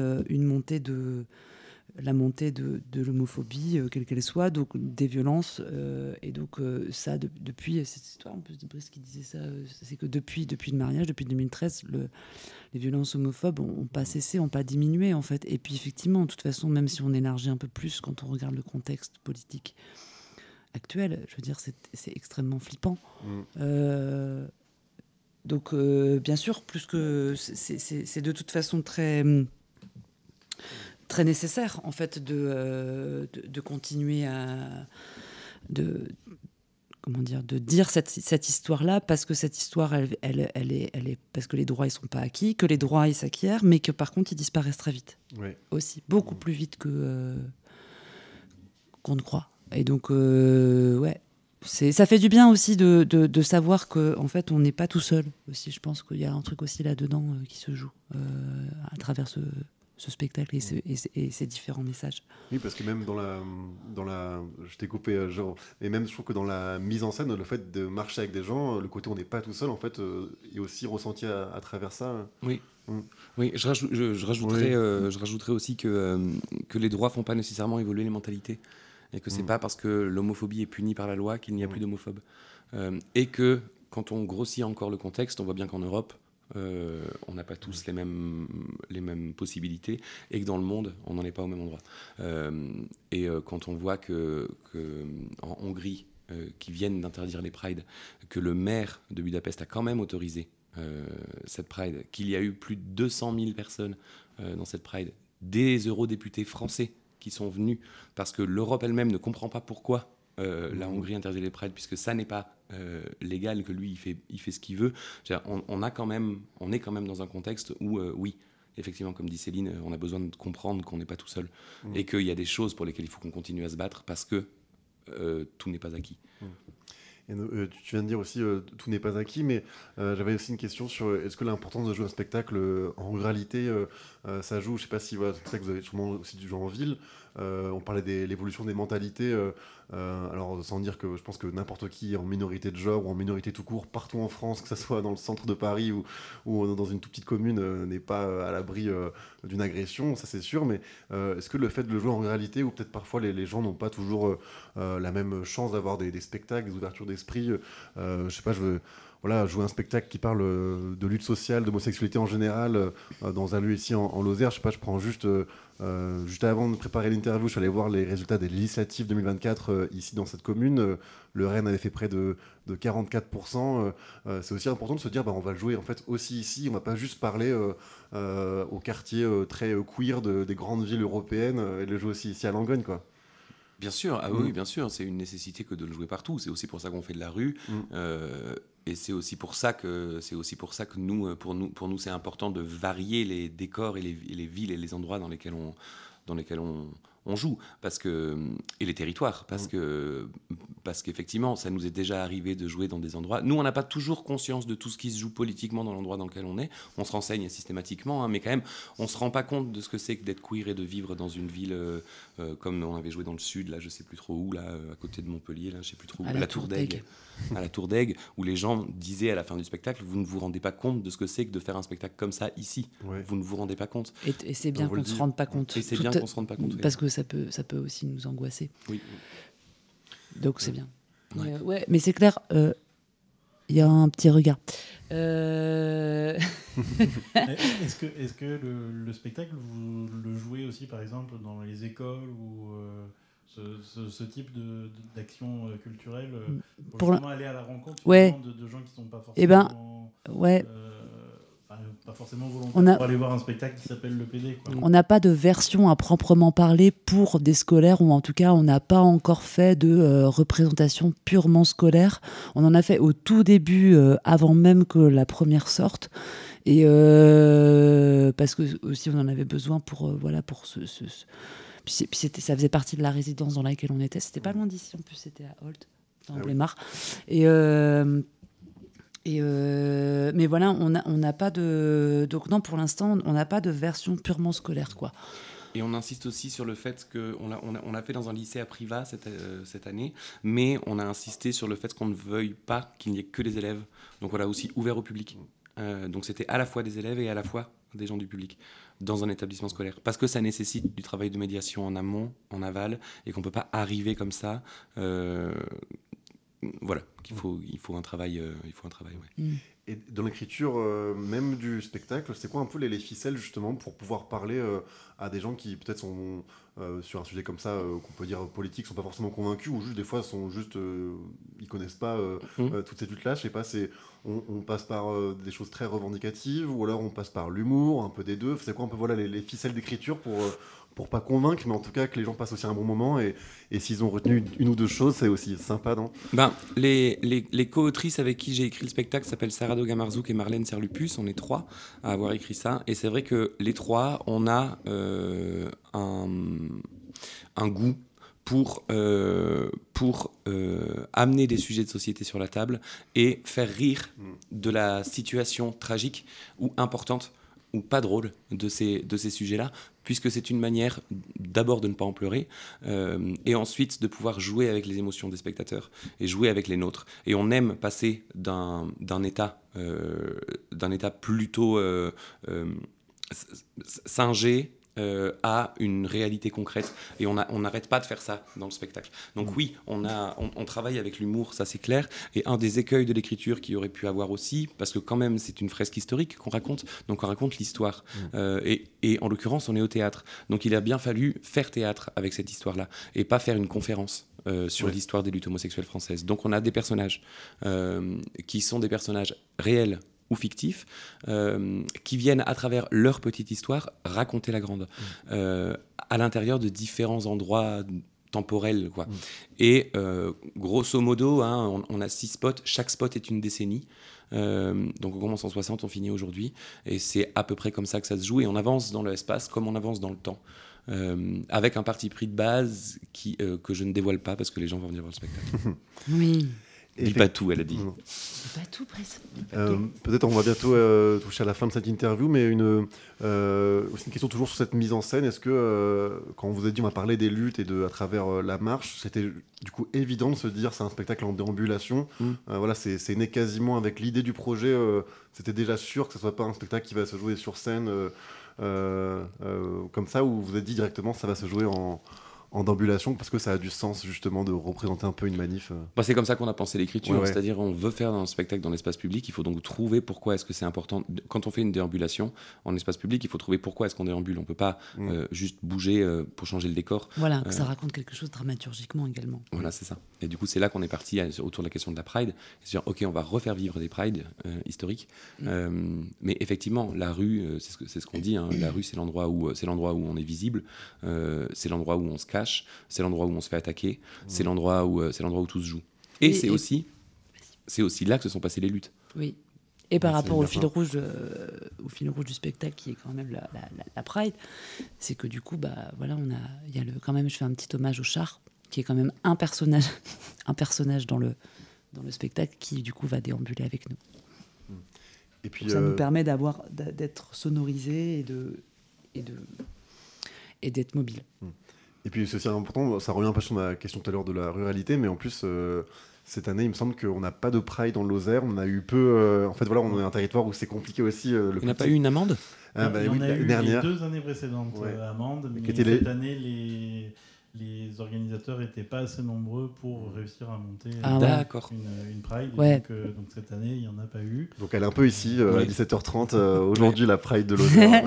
la montée de l'homophobie, quelle qu'elle soit, donc des violences. Et donc ça, depuis cette histoire, en plus de Brice qui disait ça, c'est que depuis le mariage, depuis 2013, les violences homophobes n'ont pas cessé, n'ont pas diminué en fait. Et puis effectivement, de toute façon, même si on élargit un peu plus quand on regarde le contexte politique actuel, je veux dire, c'est extrêmement flippant. Donc, bien sûr, plus que c'est de toute façon très nécessaire, en fait, de continuer de dire cette histoire-là, parce que cette histoire, elle est parce que les droits ils sont pas acquis, que les droits ils s'acquièrent, mais que par contre ils disparaissent très vite, aussi beaucoup plus vite qu'on ne croit. Et donc, ça fait du bien aussi de savoir qu'en fait, on n'est pas tout seul. Aussi, je pense qu'il y a un truc aussi là-dedans qui se joue à travers ce spectacle et ces différents messages. Oui, parce que même dans la je t'ai coupé, et même je trouve que dans la mise en scène, le fait de marcher avec des gens, le côté on n'est pas tout seul, en fait, est aussi ressenti à travers ça. Oui. Oui, je rajouterais aussi que les droits font pas nécessairement évoluer les mentalités. Et que c'est pas parce que l'homophobie est punie par la loi qu'il n'y a plus d'homophobes. Et que quand on grossit encore le contexte, on voit bien qu'en Europe, on n'a pas tous les mêmes possibilités, et que dans le monde, on n'en est pas au même endroit. Et quand on voit que en Hongrie, qui viennent d'interdire les prides, que le maire de Budapest a quand même autorisé cette pride, qu'il y a eu plus de 200 000 personnes dans cette pride, des eurodéputés français qui sont venus, parce que l'Europe elle-même ne comprend pas pourquoi la Hongrie interdit les prides, puisque ça n'est pas légal, que lui il fait ce qu'il veut. On est quand même dans un contexte où oui, effectivement, comme dit Céline, on a besoin de comprendre qu'on n'est pas tout seul et qu'il y a des choses pour lesquelles il faut qu'on continue à se battre parce que tout n'est pas acquis. Et tu viens de dire aussi tout n'est pas acquis, mais j'avais aussi une question sur est-ce que l'importance de jouer un spectacle en ruralité, ça joue. Je ne sais pas si c'est ça que vous avez sûrement aussi du jouer en ville. On parlait de l'évolution des mentalités. Alors sans dire que je pense que n'importe qui en minorité de genre ou en minorité tout court, partout en France, que ce soit dans le centre de Paris ou dans une toute petite commune, n'est pas à l'abri d'une agression, ça c'est sûr. Mais est-ce que le fait de le jouer en ruralité, ou peut-être parfois les gens n'ont pas toujours la même chance d'avoir des spectacles, des ouvertures d'esprit, je sais pas, jouer un spectacle qui parle de lutte sociale, d'homosexualité en général, dans un lieu ici en Lozère, je sais pas, je prends juste avant de préparer l'interview, je suis allé voir les résultats des législatives 2024 ici dans cette commune. Le RN avait fait près de 44%. C'est aussi important de se dire, on va le jouer en fait aussi ici, on va pas juste parler au quartier très queer des grandes villes européennes et le jouer aussi ici à Langogne, quoi. Bien sûr, oui, bien sûr, c'est une nécessité que de le jouer partout. C'est aussi pour ça qu'on fait de la rue, et c'est aussi pour ça que nous, pour nous, c'est important de varier les décors et les villes et les endroits dans lesquels on joue, et les territoires, parce qu'effectivement, ça nous est déjà arrivé de jouer dans des endroits. Nous, on n'a pas toujours conscience de tout ce qui se joue politiquement dans l'endroit dans lequel on est. On se renseigne systématiquement, mais quand même, on se rend pas compte de ce que c'est que d'être queer et de vivre dans une ville comme on avait joué dans le sud, là, je sais plus trop où, là, à côté de Montpellier, là, je sais plus trop où, à la Tour d'Aigle. À la Tour d'Aigle, où les gens disaient à la fin du spectacle, vous ne vous rendez pas compte de ce que c'est que de faire un spectacle comme ça ici. Ouais. Vous ne vous rendez pas compte. Et c'est bien qu'on ne se rende pas compte. Et c'est bien qu'on se rende pas compte. Parce que ça peut aussi nous angoisser. Oui. Donc c'est bien. Ouais. Mais c'est clair, il y a un petit regard. Est-ce que le spectacle, vous le jouez aussi, par exemple, dans les écoles ou ce type d'action culturelle pour justement aller à la rencontre de gens qui ne sont pas forcément... pas forcément volontaires pour aller voir un spectacle qui s'appelle Le PD, quoi. On n'a pas de version à proprement parler pour des scolaires, ou en tout cas on n'a pas encore fait de représentation purement scolaire. On en a fait au tout début, avant même que la première sorte, et parce que aussi on en avait besoin pour Puis ça faisait partie de la résidence dans laquelle on était. C'était pas loin d'ici, en plus c'était à Holt, dans Blémar. Mais voilà, on n'a pas de... Donc non, pour l'instant, on n'a pas de version purement scolaire, quoi. Et on insiste aussi sur le fait qu'on l'a fait dans un lycée à Privas cette année, mais on a insisté sur le fait qu'on ne veuille pas qu'il n'y ait que des élèves. Donc voilà, aussi ouvert au public. Donc c'était à la fois des élèves et à la fois des gens du public dans un établissement scolaire. Parce que ça nécessite du travail de médiation en amont, en aval, et qu'on ne peut pas arriver comme ça... Voilà, il faut un travail, ouais. Et dans l'écriture même du spectacle, c'est quoi un peu les ficelles justement pour pouvoir parler à des gens qui peut-être sont sur un sujet comme ça qu'on peut dire politique, sont pas forcément convaincus, ou juste des fois sont juste ils connaissent pas toutes ces luttes-là. Je sais pas, on passe par des choses très revendicatives, ou alors on passe par l'humour, un peu des deux. C'est quoi un peu les ficelles d'écriture pour pas convaincre, mais en tout cas que les gens passent aussi un bon moment, et s'ils ont retenu une ou deux choses, c'est aussi sympa, non ? Les co-autrices avec qui j'ai écrit le spectacle s'appellent Sarah Doga-Marzouk et Marlène Serlupus. On est 3 à avoir écrit ça, et c'est vrai que les 3, on a un goût pour amener des sujets de société sur la table et faire rire de la situation tragique ou importante ou pas drôle de ces sujets-là, puisque c'est une manière d'abord de ne pas en pleurer, et ensuite de pouvoir jouer avec les émotions des spectateurs et jouer avec les nôtres. Et on aime passer d'un état plutôt singé à une réalité concrète, et on n'arrête pas de faire ça dans le spectacle. Donc oui, on travaille avec l'humour, ça c'est clair, et un des écueils de l'écriture qu'il y aurait pu avoir aussi, parce que quand même c'est une fresque historique qu'on raconte, donc on raconte l'histoire, et en l'occurrence on est au théâtre, donc il a bien fallu faire théâtre avec cette histoire-là, et pas faire une conférence sur l'histoire des luttes homosexuelles françaises. Donc on a des personnages qui sont des personnages réels ou fictifs, qui viennent à travers leur petite histoire raconter la grande, à l'intérieur de différents endroits temporel, quoi. Et grosso modo, hein, on a 6 spots, chaque spot est une décennie. Donc on commence en 60, on finit aujourd'hui, et c'est à peu près comme ça que ça se joue, et on avance dans l'espace comme on avance dans le temps, avec un parti pris de base que je ne dévoile pas parce que les gens vont venir voir le spectacle. Oui. Dis pas tout, elle a dit. Dis pas tout, Brice. Peut-être on va bientôt toucher à la fin de cette interview, mais aussi une question toujours sur cette mise en scène. Est-ce que quand on vous a dit on va parler des luttes et à travers la marche, c'était du coup évident de se dire c'est un spectacle en déambulation. Voilà, c'est né quasiment avec l'idée du projet. C'était déjà sûr que ce soit pas un spectacle qui va se jouer sur scène comme ça, ou vous avez dit directement ça va se jouer en déambulation parce que ça a du sens justement de représenter un peu une manif. Bah, c'est comme ça qu'on a pensé l'écriture, Ouais. C'est-à-dire on veut faire un spectacle dans l'espace public, il faut donc trouver pourquoi est-ce que c'est important. Quand on fait une déambulation en espace public, il faut trouver pourquoi est-ce qu'on déambule. On peut pas juste bouger pour changer le décor. Voilà, que ça raconte quelque chose dramaturgiquement également. Voilà, c'est ça. Et du coup, c'est là qu'on est parti autour de la question de la Pride. C'est-à-dire, ok, on va refaire vivre des Prides historiques, mais effectivement, la rue, c'est ce qu'on dit. Hein, la rue, c'est l'endroit où on est visible, c'est l'endroit où on se cache, c'est l'endroit où on se fait attaquer, c'est l'endroit où tout se joue. Et c'est aussi là que se sont passées les luttes. Oui. Et par rapport au fil rouge du spectacle, qui est quand même la Pride, c'est que du coup, voilà, il y a quand même, je fais un petit hommage au char, qui est quand même un personnage dans le spectacle, qui du coup va déambuler avec nous. Et puis ça nous permet d'être sonorisé et d'être mobile. Et puis c'est aussi important, ça revient un peu sur ma question tout à l'heure de la ruralité, mais en plus cette année il me semble qu'on n'a pas de Pride dans Lozère, on a eu peu, en fait voilà, on est un territoire où c'est compliqué aussi. Il n'y a pas eu une amende il y en a eu dernière. Les 2 années précédentes, amende, mais cette année les organisateurs n'étaient pas assez nombreux pour réussir à monter une Pride. Ouais. Donc cette année, il n'y en a pas eu. Donc elle est un peu ici, à 17h30, aujourd'hui la Pride de Lozère.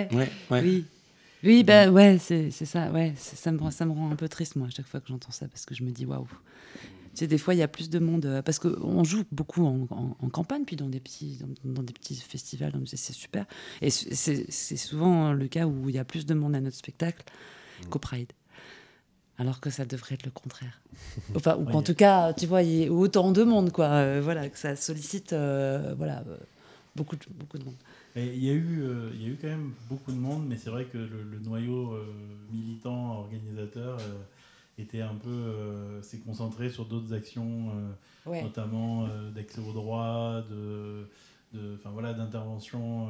Oui, c'est ça. Ouais, ça me rend un peu triste, moi, à chaque fois que j'entends ça, parce que je me dis, waouh. Tu sais, des fois, il y a plus de monde, parce qu'on joue beaucoup en campagne, puis dans des petits festivals, donc c'est super. Et c'est souvent le cas où il y a plus de monde à notre spectacle qu'au Pride. Alors que ça devrait être le contraire. Enfin, ou en tout cas, tu vois, il y a autant de monde, quoi. Voilà, que ça sollicite beaucoup de monde. Il y a eu quand même beaucoup de monde, mais c'est vrai que le noyau militant, organisateur, était un peu s'est concentré sur d'autres actions, notamment d'accès aux droits, d'intervention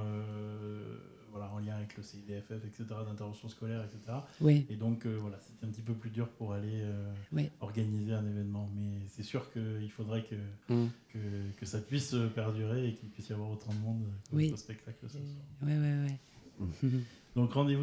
en lien avec le CIDFF, etc., d'intervention scolaire, etc. Oui. Et donc, c'était un petit peu plus dur pour aller organiser un événement. Mais c'est sûr qu'il faudrait que ça puisse perdurer et qu'il puisse y avoir autant de monde pour ce spectacle ce soir. Oui. Donc, rendez-vous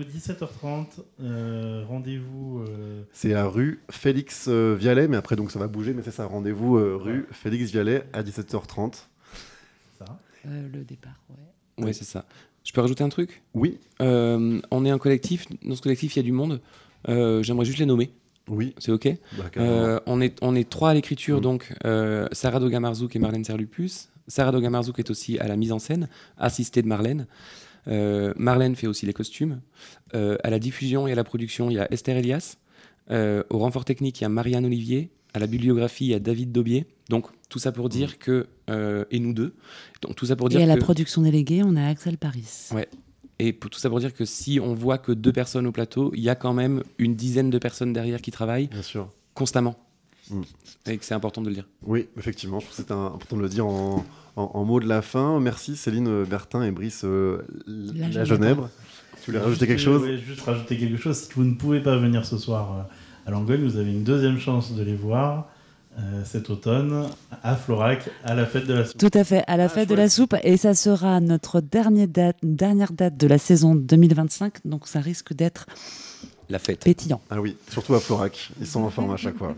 17h30. Rendez-vous... C'est à rue Félix Vialet, mais après, donc, ça va bouger, mais c'est ça. Rendez-vous rue Félix Vialet à 17h30. Ça. Le départ, Oui, c'est ça. Je peux rajouter un truc ? Oui. On est un collectif. Dans ce collectif, il y a du monde. J'aimerais juste les nommer. Oui. C'est OK ? On est 3 à l'écriture, donc Sarah Doga-Marzouk et Marlène Serlupus. Sarah Doga-Marzouk est aussi à la mise en scène, assistée de Marlène. Marlène fait aussi les costumes. À la diffusion et à la production, il y a Esther Elias. Au renfort technique, il y a Marianne Olivier. À la bibliographie, il y a David Daubier. Donc, tout ça pour dire que... et nous deux. Donc, tout ça pour dire et à la production déléguée, on a Axel Paris. Ouais. Et tout ça pour dire que si on voit que 2 personnes au plateau, il y a quand même une dizaine de personnes derrière qui travaillent constamment. Et que c'est important de le dire. Oui, effectivement, je trouve que c'est important de le dire en mot de la fin. Merci Céline Bertin et Brice Lagenèbre. Tu voulais rajouter quelque chose ? Je voulais juste rajouter quelque chose. Si vous ne pouvez pas venir ce soir à Langogne, vous avez une deuxième chance de les voir cet automne à Florac, à la fête de la soupe. Tout à fait, à la fête de la soupe. Et ça sera notre dernière date de la saison 2025. Donc ça risque d'être la fête. Pétillant. Ah oui, surtout à Florac. Ils sont en forme à chaque fois.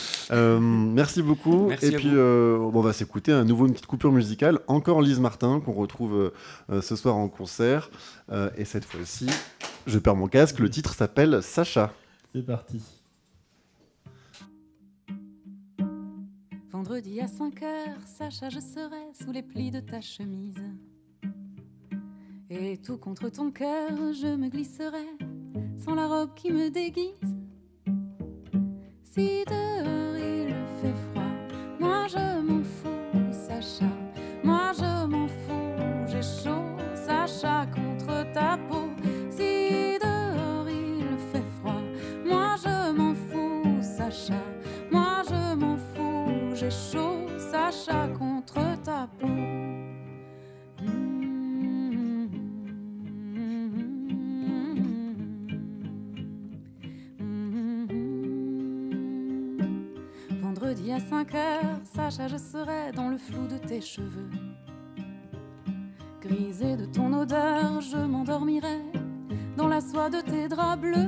Merci beaucoup. Merci et puis, on va s'écouter une petite coupure musicale. Encore Lise Martin, qu'on retrouve ce soir en concert. Et cette fois-ci, je perds mon casque. Le titre s'appelle Sacha. C'est parti. Vendredi à 5h, Sacha, je serai sous les plis de ta chemise. Et tout contre ton cœur, je me glisserai sans la robe qui me déguise. Si dehors il fait froid, moi je m'en fous, Sacha. Moi je m'en fous, j'ai chaud, Sacha, contre ta peau. Si dehors il fait froid, moi je m'en fous, Sacha. Moi je m'en fous, j'ai chaud, Sacha, contre ta peau. Vendredi à 5h, Sacha, je serai dans le flou de tes cheveux. Grisé de ton odeur, je m'endormirai dans la soie de tes draps bleus.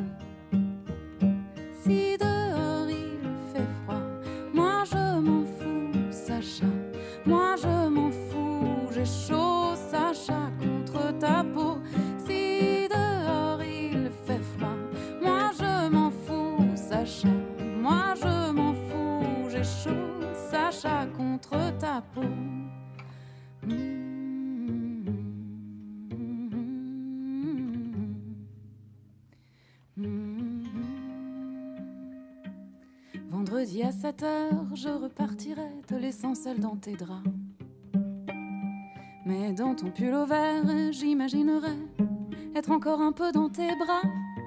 Si dehors il fait froid, moi je m'en fous, Sacha. Moi je m'en fous, j'ai chaud, Sacha, contre ta peau. Si dehors il fait froid, moi je m'en fous, Sacha. Moi je m'en fous, j'ai chaud, Sacha, contre ta peau. Vendredi à 7h, je repartirai, te laissant seule dans tes draps. Mais dans ton pull au vert, j'imaginerai être encore un peu dans tes bras.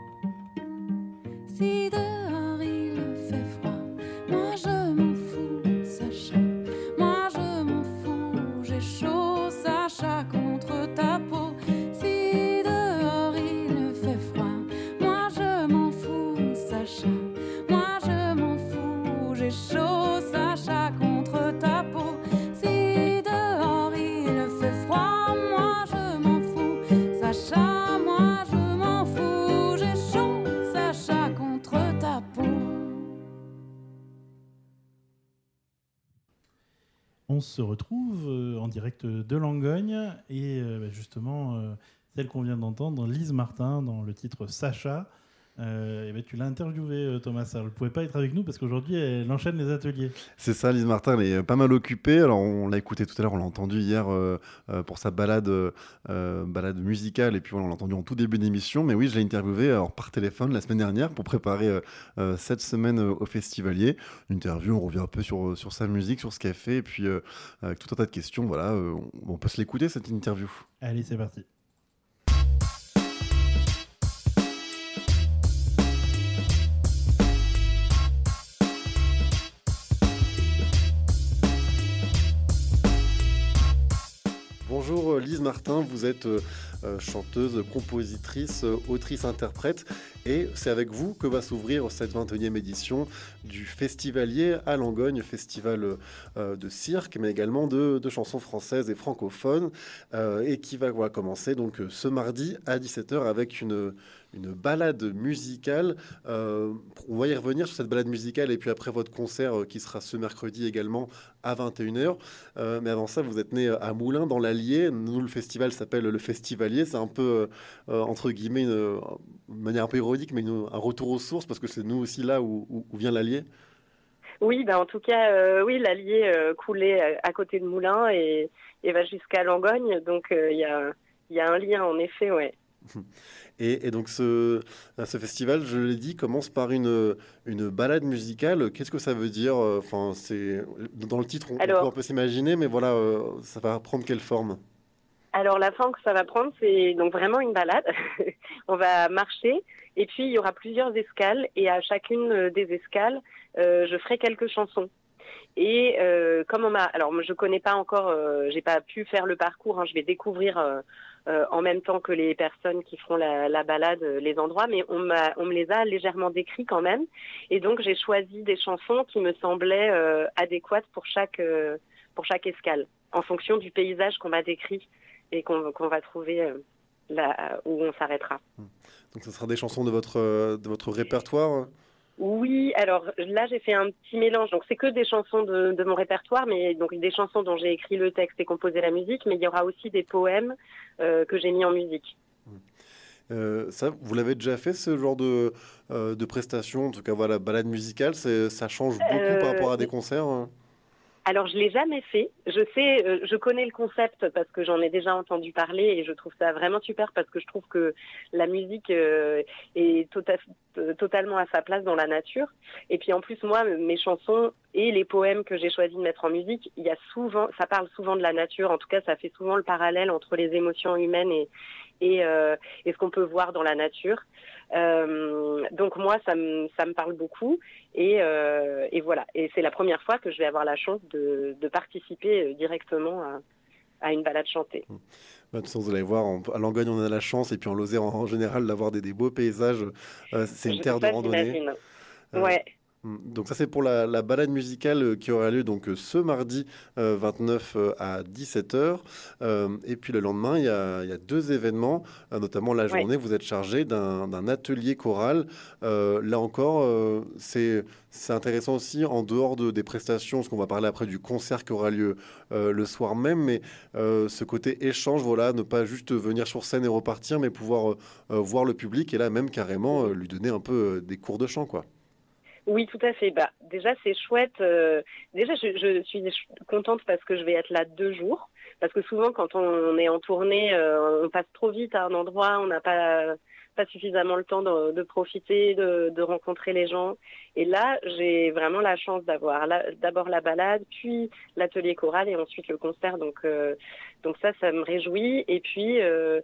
Si dehors il fait froid, moi je m'en fous, Sacha. Moi je m'en fous, j'ai chaud, Sacha, contre ta peau. Si dehors il fait froid, moi je m'en fous, Sacha. Moi je m'en fous, j'ai chaud, Sacha, contre ta peau. Si dehors il fait froid, moi je m'en fous, Sacha. Moi je m'en fous, j'ai chaud, Sacha, contre ta peau. On se retrouve en direct de Langogne et justement celle qu'on vient d'entendre, Lise Martin, dans le titre Sacha. Tu l'as interviewée, Thomas. Elle ne pouvait pas être avec nous parce qu'aujourd'hui, elle enchaîne les ateliers. C'est ça, Lise Martin, elle est pas mal occupée. Alors, on l'a écouté tout à l'heure, on l'a entendu hier pour sa balade musicale. Et puis, voilà, on l'a entendu en tout début d'émission. Mais oui, je l'ai interviewée par téléphone la semaine dernière pour préparer cette semaine au Festivalier. Une interview, on revient un peu sur sa musique, sur ce qu'elle fait. Et puis, avec tout un tas de questions, voilà, on peut se l'écouter, cette interview. Allez, c'est parti. Bonjour Lise Martin, vous êtes chanteuse, compositrice, autrice, interprète et c'est avec vous que va s'ouvrir cette 21e édition du Festivalier à Langogne, festival de cirque mais également de chansons françaises et francophones et qui va commencer donc ce mardi à 17h avec une balade musicale. On va y revenir sur cette balade musicale et puis après votre concert qui sera ce mercredi également à 21h. Mais avant ça, vous êtes né à Moulins dans l'Allier. Nous, le festival s'appelle le Festivalier. C'est un peu, entre guillemets, une manière un peu ironique, mais un retour aux sources parce que c'est nous aussi là où vient l'Allier. Oui, en tout cas, oui, l'Allier coulait à côté de Moulins et va jusqu'à Langogne. Donc, il y a un lien, en effet, ouais. Et donc ce festival, je l'ai dit, commence par une balade musicale. Qu'est-ce que ça veut dire ? Enfin, c'est dans le titre, on peut s'imaginer, mais voilà, ça va prendre quelle forme ? Alors la forme que ça va prendre, c'est donc vraiment une balade. On va marcher et puis il y aura plusieurs escales et à chacune des escales, je ferai quelques chansons. Et comme alors je connais pas encore, j'ai pas pu faire le parcours, hein, je vais découvrir en même temps que les personnes qui feront la balade les endroits, mais on me les a légèrement décrits quand même. Et donc j'ai choisi des chansons qui me semblaient adéquates pour chaque escale, en fonction du paysage qu'on m'a décrit et qu'on va trouver là où on s'arrêtera. Donc ce sera des chansons de votre répertoire ? Oui, alors là j'ai fait un petit mélange, donc c'est que des chansons de mon répertoire, mais donc des chansons dont j'ai écrit le texte et composé la musique, mais il y aura aussi des poèmes que j'ai mis en musique. Ça, vous l'avez déjà fait ce genre de prestation, en tout cas voilà, balade musicale, ça change beaucoup par rapport à des concerts Alors, je l'ai jamais fait. Je connais le concept parce que j'en ai déjà entendu parler et je trouve ça vraiment super parce que je trouve que la musique est totalement à sa place dans la nature. Et puis en plus, moi, mes chansons et les poèmes que j'ai choisi de mettre en musique, ça parle souvent de la nature. En tout cas, ça fait souvent le parallèle entre les émotions humaines et ce qu'on peut voir dans la nature. Donc moi, ça me parle beaucoup et voilà. Et c'est la première fois que je vais avoir la chance de participer directement à une balade chantée. De toute façon, vous allez voir, à Langogne, on a la chance, et puis en Lozère, en général, d'avoir des beaux paysages. C'est une terre de randonnée. Ouais. Donc ça, c'est pour la balade musicale qui aura lieu donc ce mardi 29 à 17h. Et puis le lendemain, il y a 2 événements, notamment la journée, vous êtes chargé d'un atelier choral. Là encore, c'est intéressant aussi, en dehors des prestations, parce qu'on va parler après du concert qui aura lieu le soir même, mais ce côté échange, voilà, ne pas juste venir sur scène et repartir, mais pouvoir voir le public et là même carrément lui donner un peu des cours de chant, quoi. Oui, tout à fait. Déjà, c'est chouette. Déjà, je suis contente parce que je vais être là 2 jours. Parce que souvent, quand on est en tournée, on passe trop vite à un endroit, on n'a pas suffisamment le temps de profiter, de rencontrer les gens. Et là, j'ai vraiment la chance d'avoir d'abord la balade, puis l'atelier choral et ensuite le concert. Donc ça me réjouit. Et puis,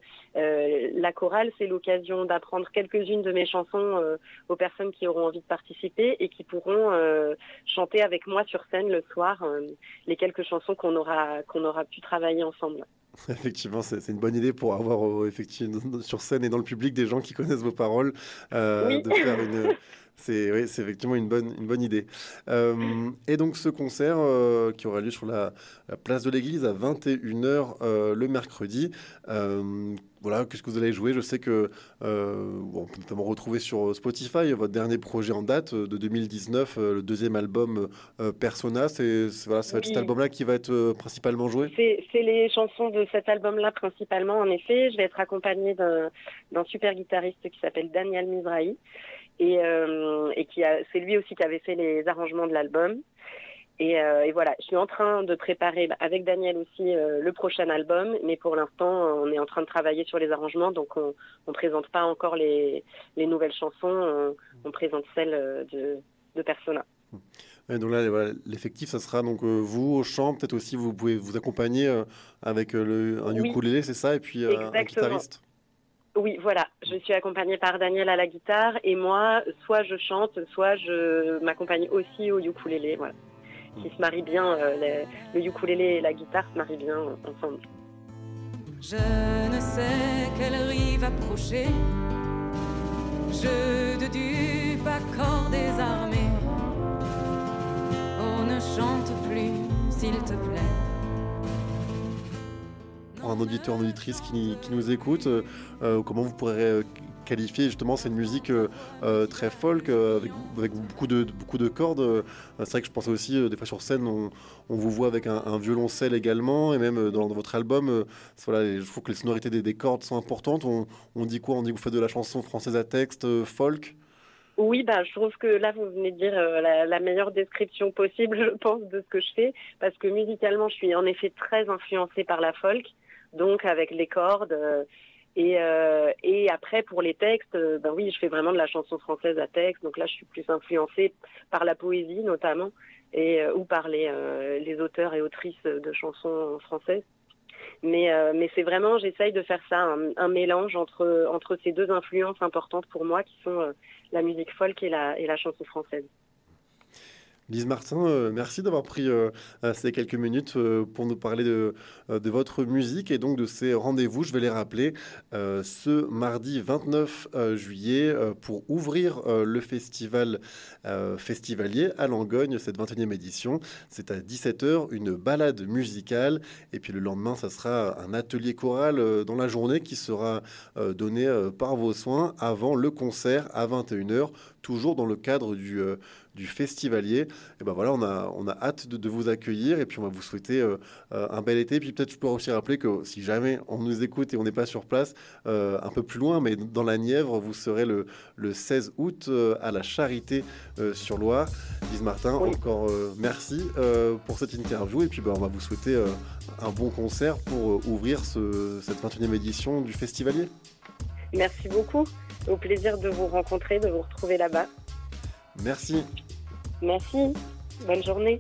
la chorale, c'est l'occasion d'apprendre quelques-unes de mes chansons aux personnes qui auront envie de participer et qui pourront chanter avec moi sur scène le soir les quelques chansons qu'on aura pu travailler ensemble. Effectivement, c'est une bonne idée pour avoir effectivement sur scène et dans le public des gens qui connaissent vos paroles, Oui. de faire c'est effectivement une bonne idée. Et donc ce concert qui aura lieu sur la place de l'église à 21h le mercredi. Voilà, qu'est-ce que vous allez jouer? Je sais que on peut notamment retrouver sur Spotify votre dernier projet en date de 2019, le 2e album Persona. Voilà, ça va être cet album-là qui va être principalement joué? C'est les chansons de cet album-là principalement, en effet. Je vais être accompagnée d'un super guitariste qui s'appelle Daniel Mizrahi et c'est lui aussi qui avait fait les arrangements de l'album. Et voilà, je suis en train de préparer avec Daniel aussi le prochain album, mais pour l'instant, on est en train de travailler sur les arrangements, donc on présente pas encore les nouvelles chansons, on présente celles de Persona. Et donc là, voilà, l'effectif, ça sera donc vous au chant, peut-être aussi vous pouvez vous accompagner avec un ukulélé, c'est ça, et puis un guitariste. Oui, voilà. Je suis accompagnée par Daniel à la guitare et moi, soit je chante, soit je m'accompagne aussi au ukulélé, voilà. Qui se marient bien, le ukulélé et la guitare se marient bien ensemble. Je ne sais quelle rive approcher, jeu de dupes, accords désarmés. Oh, ne chante plus, s'il te plaît. Un auditeur, une auditrice qui nous écoute, comment vous pourrez qualifier justement cette musique très folk avec beaucoup de cordes. C'est vrai que je pensais aussi des fois sur scène on vous voit avec un violoncelle également, et même dans votre album voilà, je trouve que les sonorités des cordes sont importantes. On dit quoi? On dit que vous faites de la chanson française à texte folk? Oui, je trouve que là, vous venez de dire la meilleure description possible, je pense, de ce que je fais, parce que musicalement, je suis en effet très influencée par la folk, donc avec les cordes. Et après, pour les textes, oui, je fais vraiment de la chanson française à texte, donc là, je suis plus influencée par la poésie, notamment, ou par les auteurs et autrices de chansons françaises. Mais c'est vraiment, j'essaye de faire ça, un mélange entre ces 2 influences importantes pour moi, qui sont la musique folk et la chanson française. Lise Martin, merci d'avoir pris ces quelques minutes pour nous parler de votre musique et donc de ces rendez-vous. Je vais les rappeler ce mardi 29 juillet pour ouvrir le festival festivalier à Langogne, cette 21e édition. C'est à 17h, une balade musicale. Et puis le lendemain, ça sera un atelier choral dans la journée qui sera donné par vos soins avant le concert à 21h. toujours dans le cadre du festivalier. Et ben voilà, on a hâte de vous accueillir et puis on va vous souhaiter un bel été. Puis peut-être je peux aussi rappeler que si jamais on nous écoute et on n'est pas sur place, un peu plus loin, mais dans la Nièvre, vous serez le 16 août à la Charité sur Loire. Lise Martin, encore merci pour cette interview et puis on va vous souhaiter un bon concert pour ouvrir cette 21e édition du Festivalier. Merci beaucoup. Au plaisir de vous rencontrer, de vous retrouver là-bas. Merci. Merci. Bonne journée.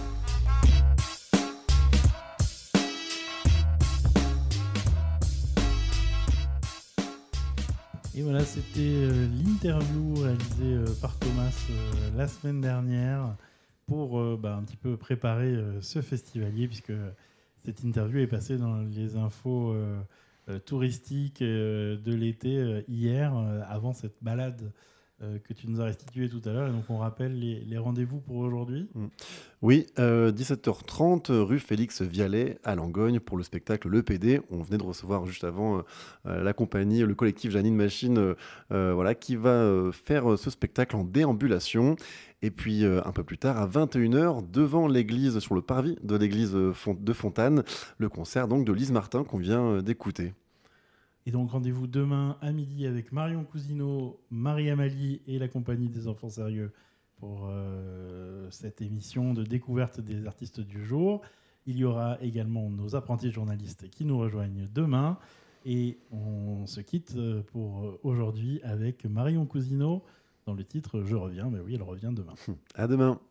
Et voilà, c'était l'interview réalisée par Thomas la semaine dernière pour un petit peu préparer ce festivalier, puisque cette interview est passée dans les infos touristiques de l'été hier, avant cette balade que tu nous as restituée tout à l'heure. Et donc on rappelle les rendez-vous pour aujourd'hui. Oui, 17h30, rue Félix Vialet à Langogne pour le spectacle Le PD. On venait de recevoir juste avant la compagnie, le collectif Janine Machine, qui va faire ce spectacle en déambulation. Et puis un peu plus tard, à 21h, devant l'église, sur le parvis de l'église de Fontane, le concert donc de Lise Martin qu'on vient d'écouter. Et donc rendez-vous demain à midi avec Marion Cousineau, Marie Amalie et la compagnie des enfants sérieux pour cette émission de découverte des artistes du jour. Il y aura également nos apprentis journalistes qui nous rejoignent demain. Et on se quitte pour aujourd'hui avec Marion Cousineau dans le titre « Je reviens ». Mais oui, elle revient demain. À demain.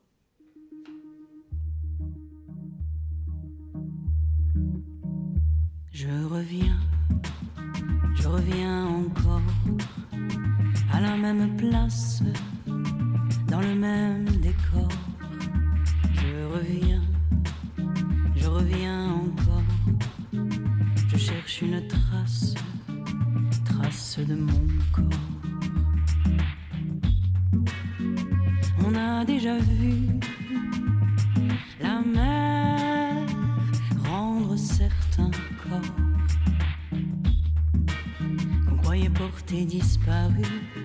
Je reviens encore à la même place, dans le même décor. Je reviens encore. Je cherche une trace de mon corps. On a déjà vu la mer rendre certains corps qu'on croyait porter disparu.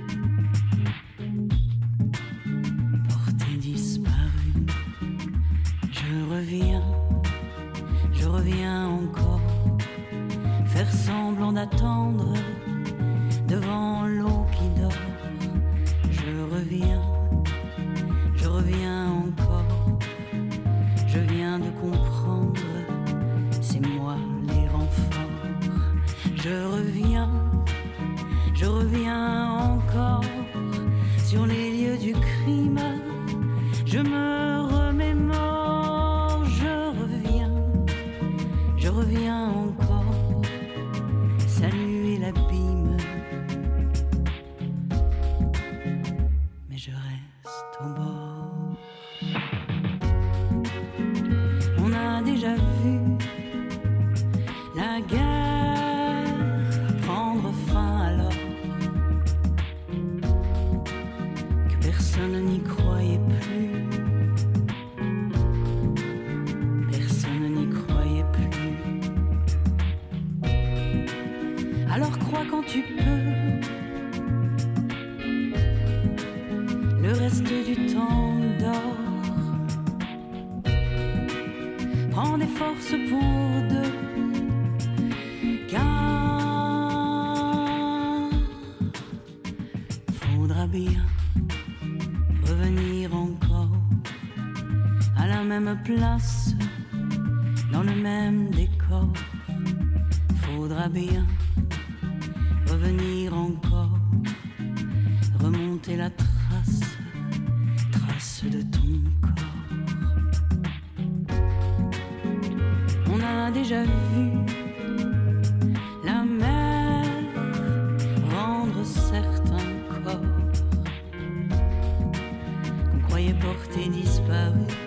Je reviens encore, faire semblant d'attendre devant l'eau qui dort. Je reviens encore, je viens de comprendre, c'est moi les renforts. Je reviens encore sur les lieux du crime, je me remémore, je reviens encore saluer l'abîme, mais je reste au bord. On a déjà vu la guerre prendre fin alors que personne n'y croyait plus. Alors crois quand tu peux, le reste du temps dort. Prends des forces pour deux, car faudra bien revenir encore à la même place, dans le même décor. Faudra bien revenir encore, remonter la trace de ton corps. On a déjà vu la mer rendre certains corps qu'on croyait porter disparus.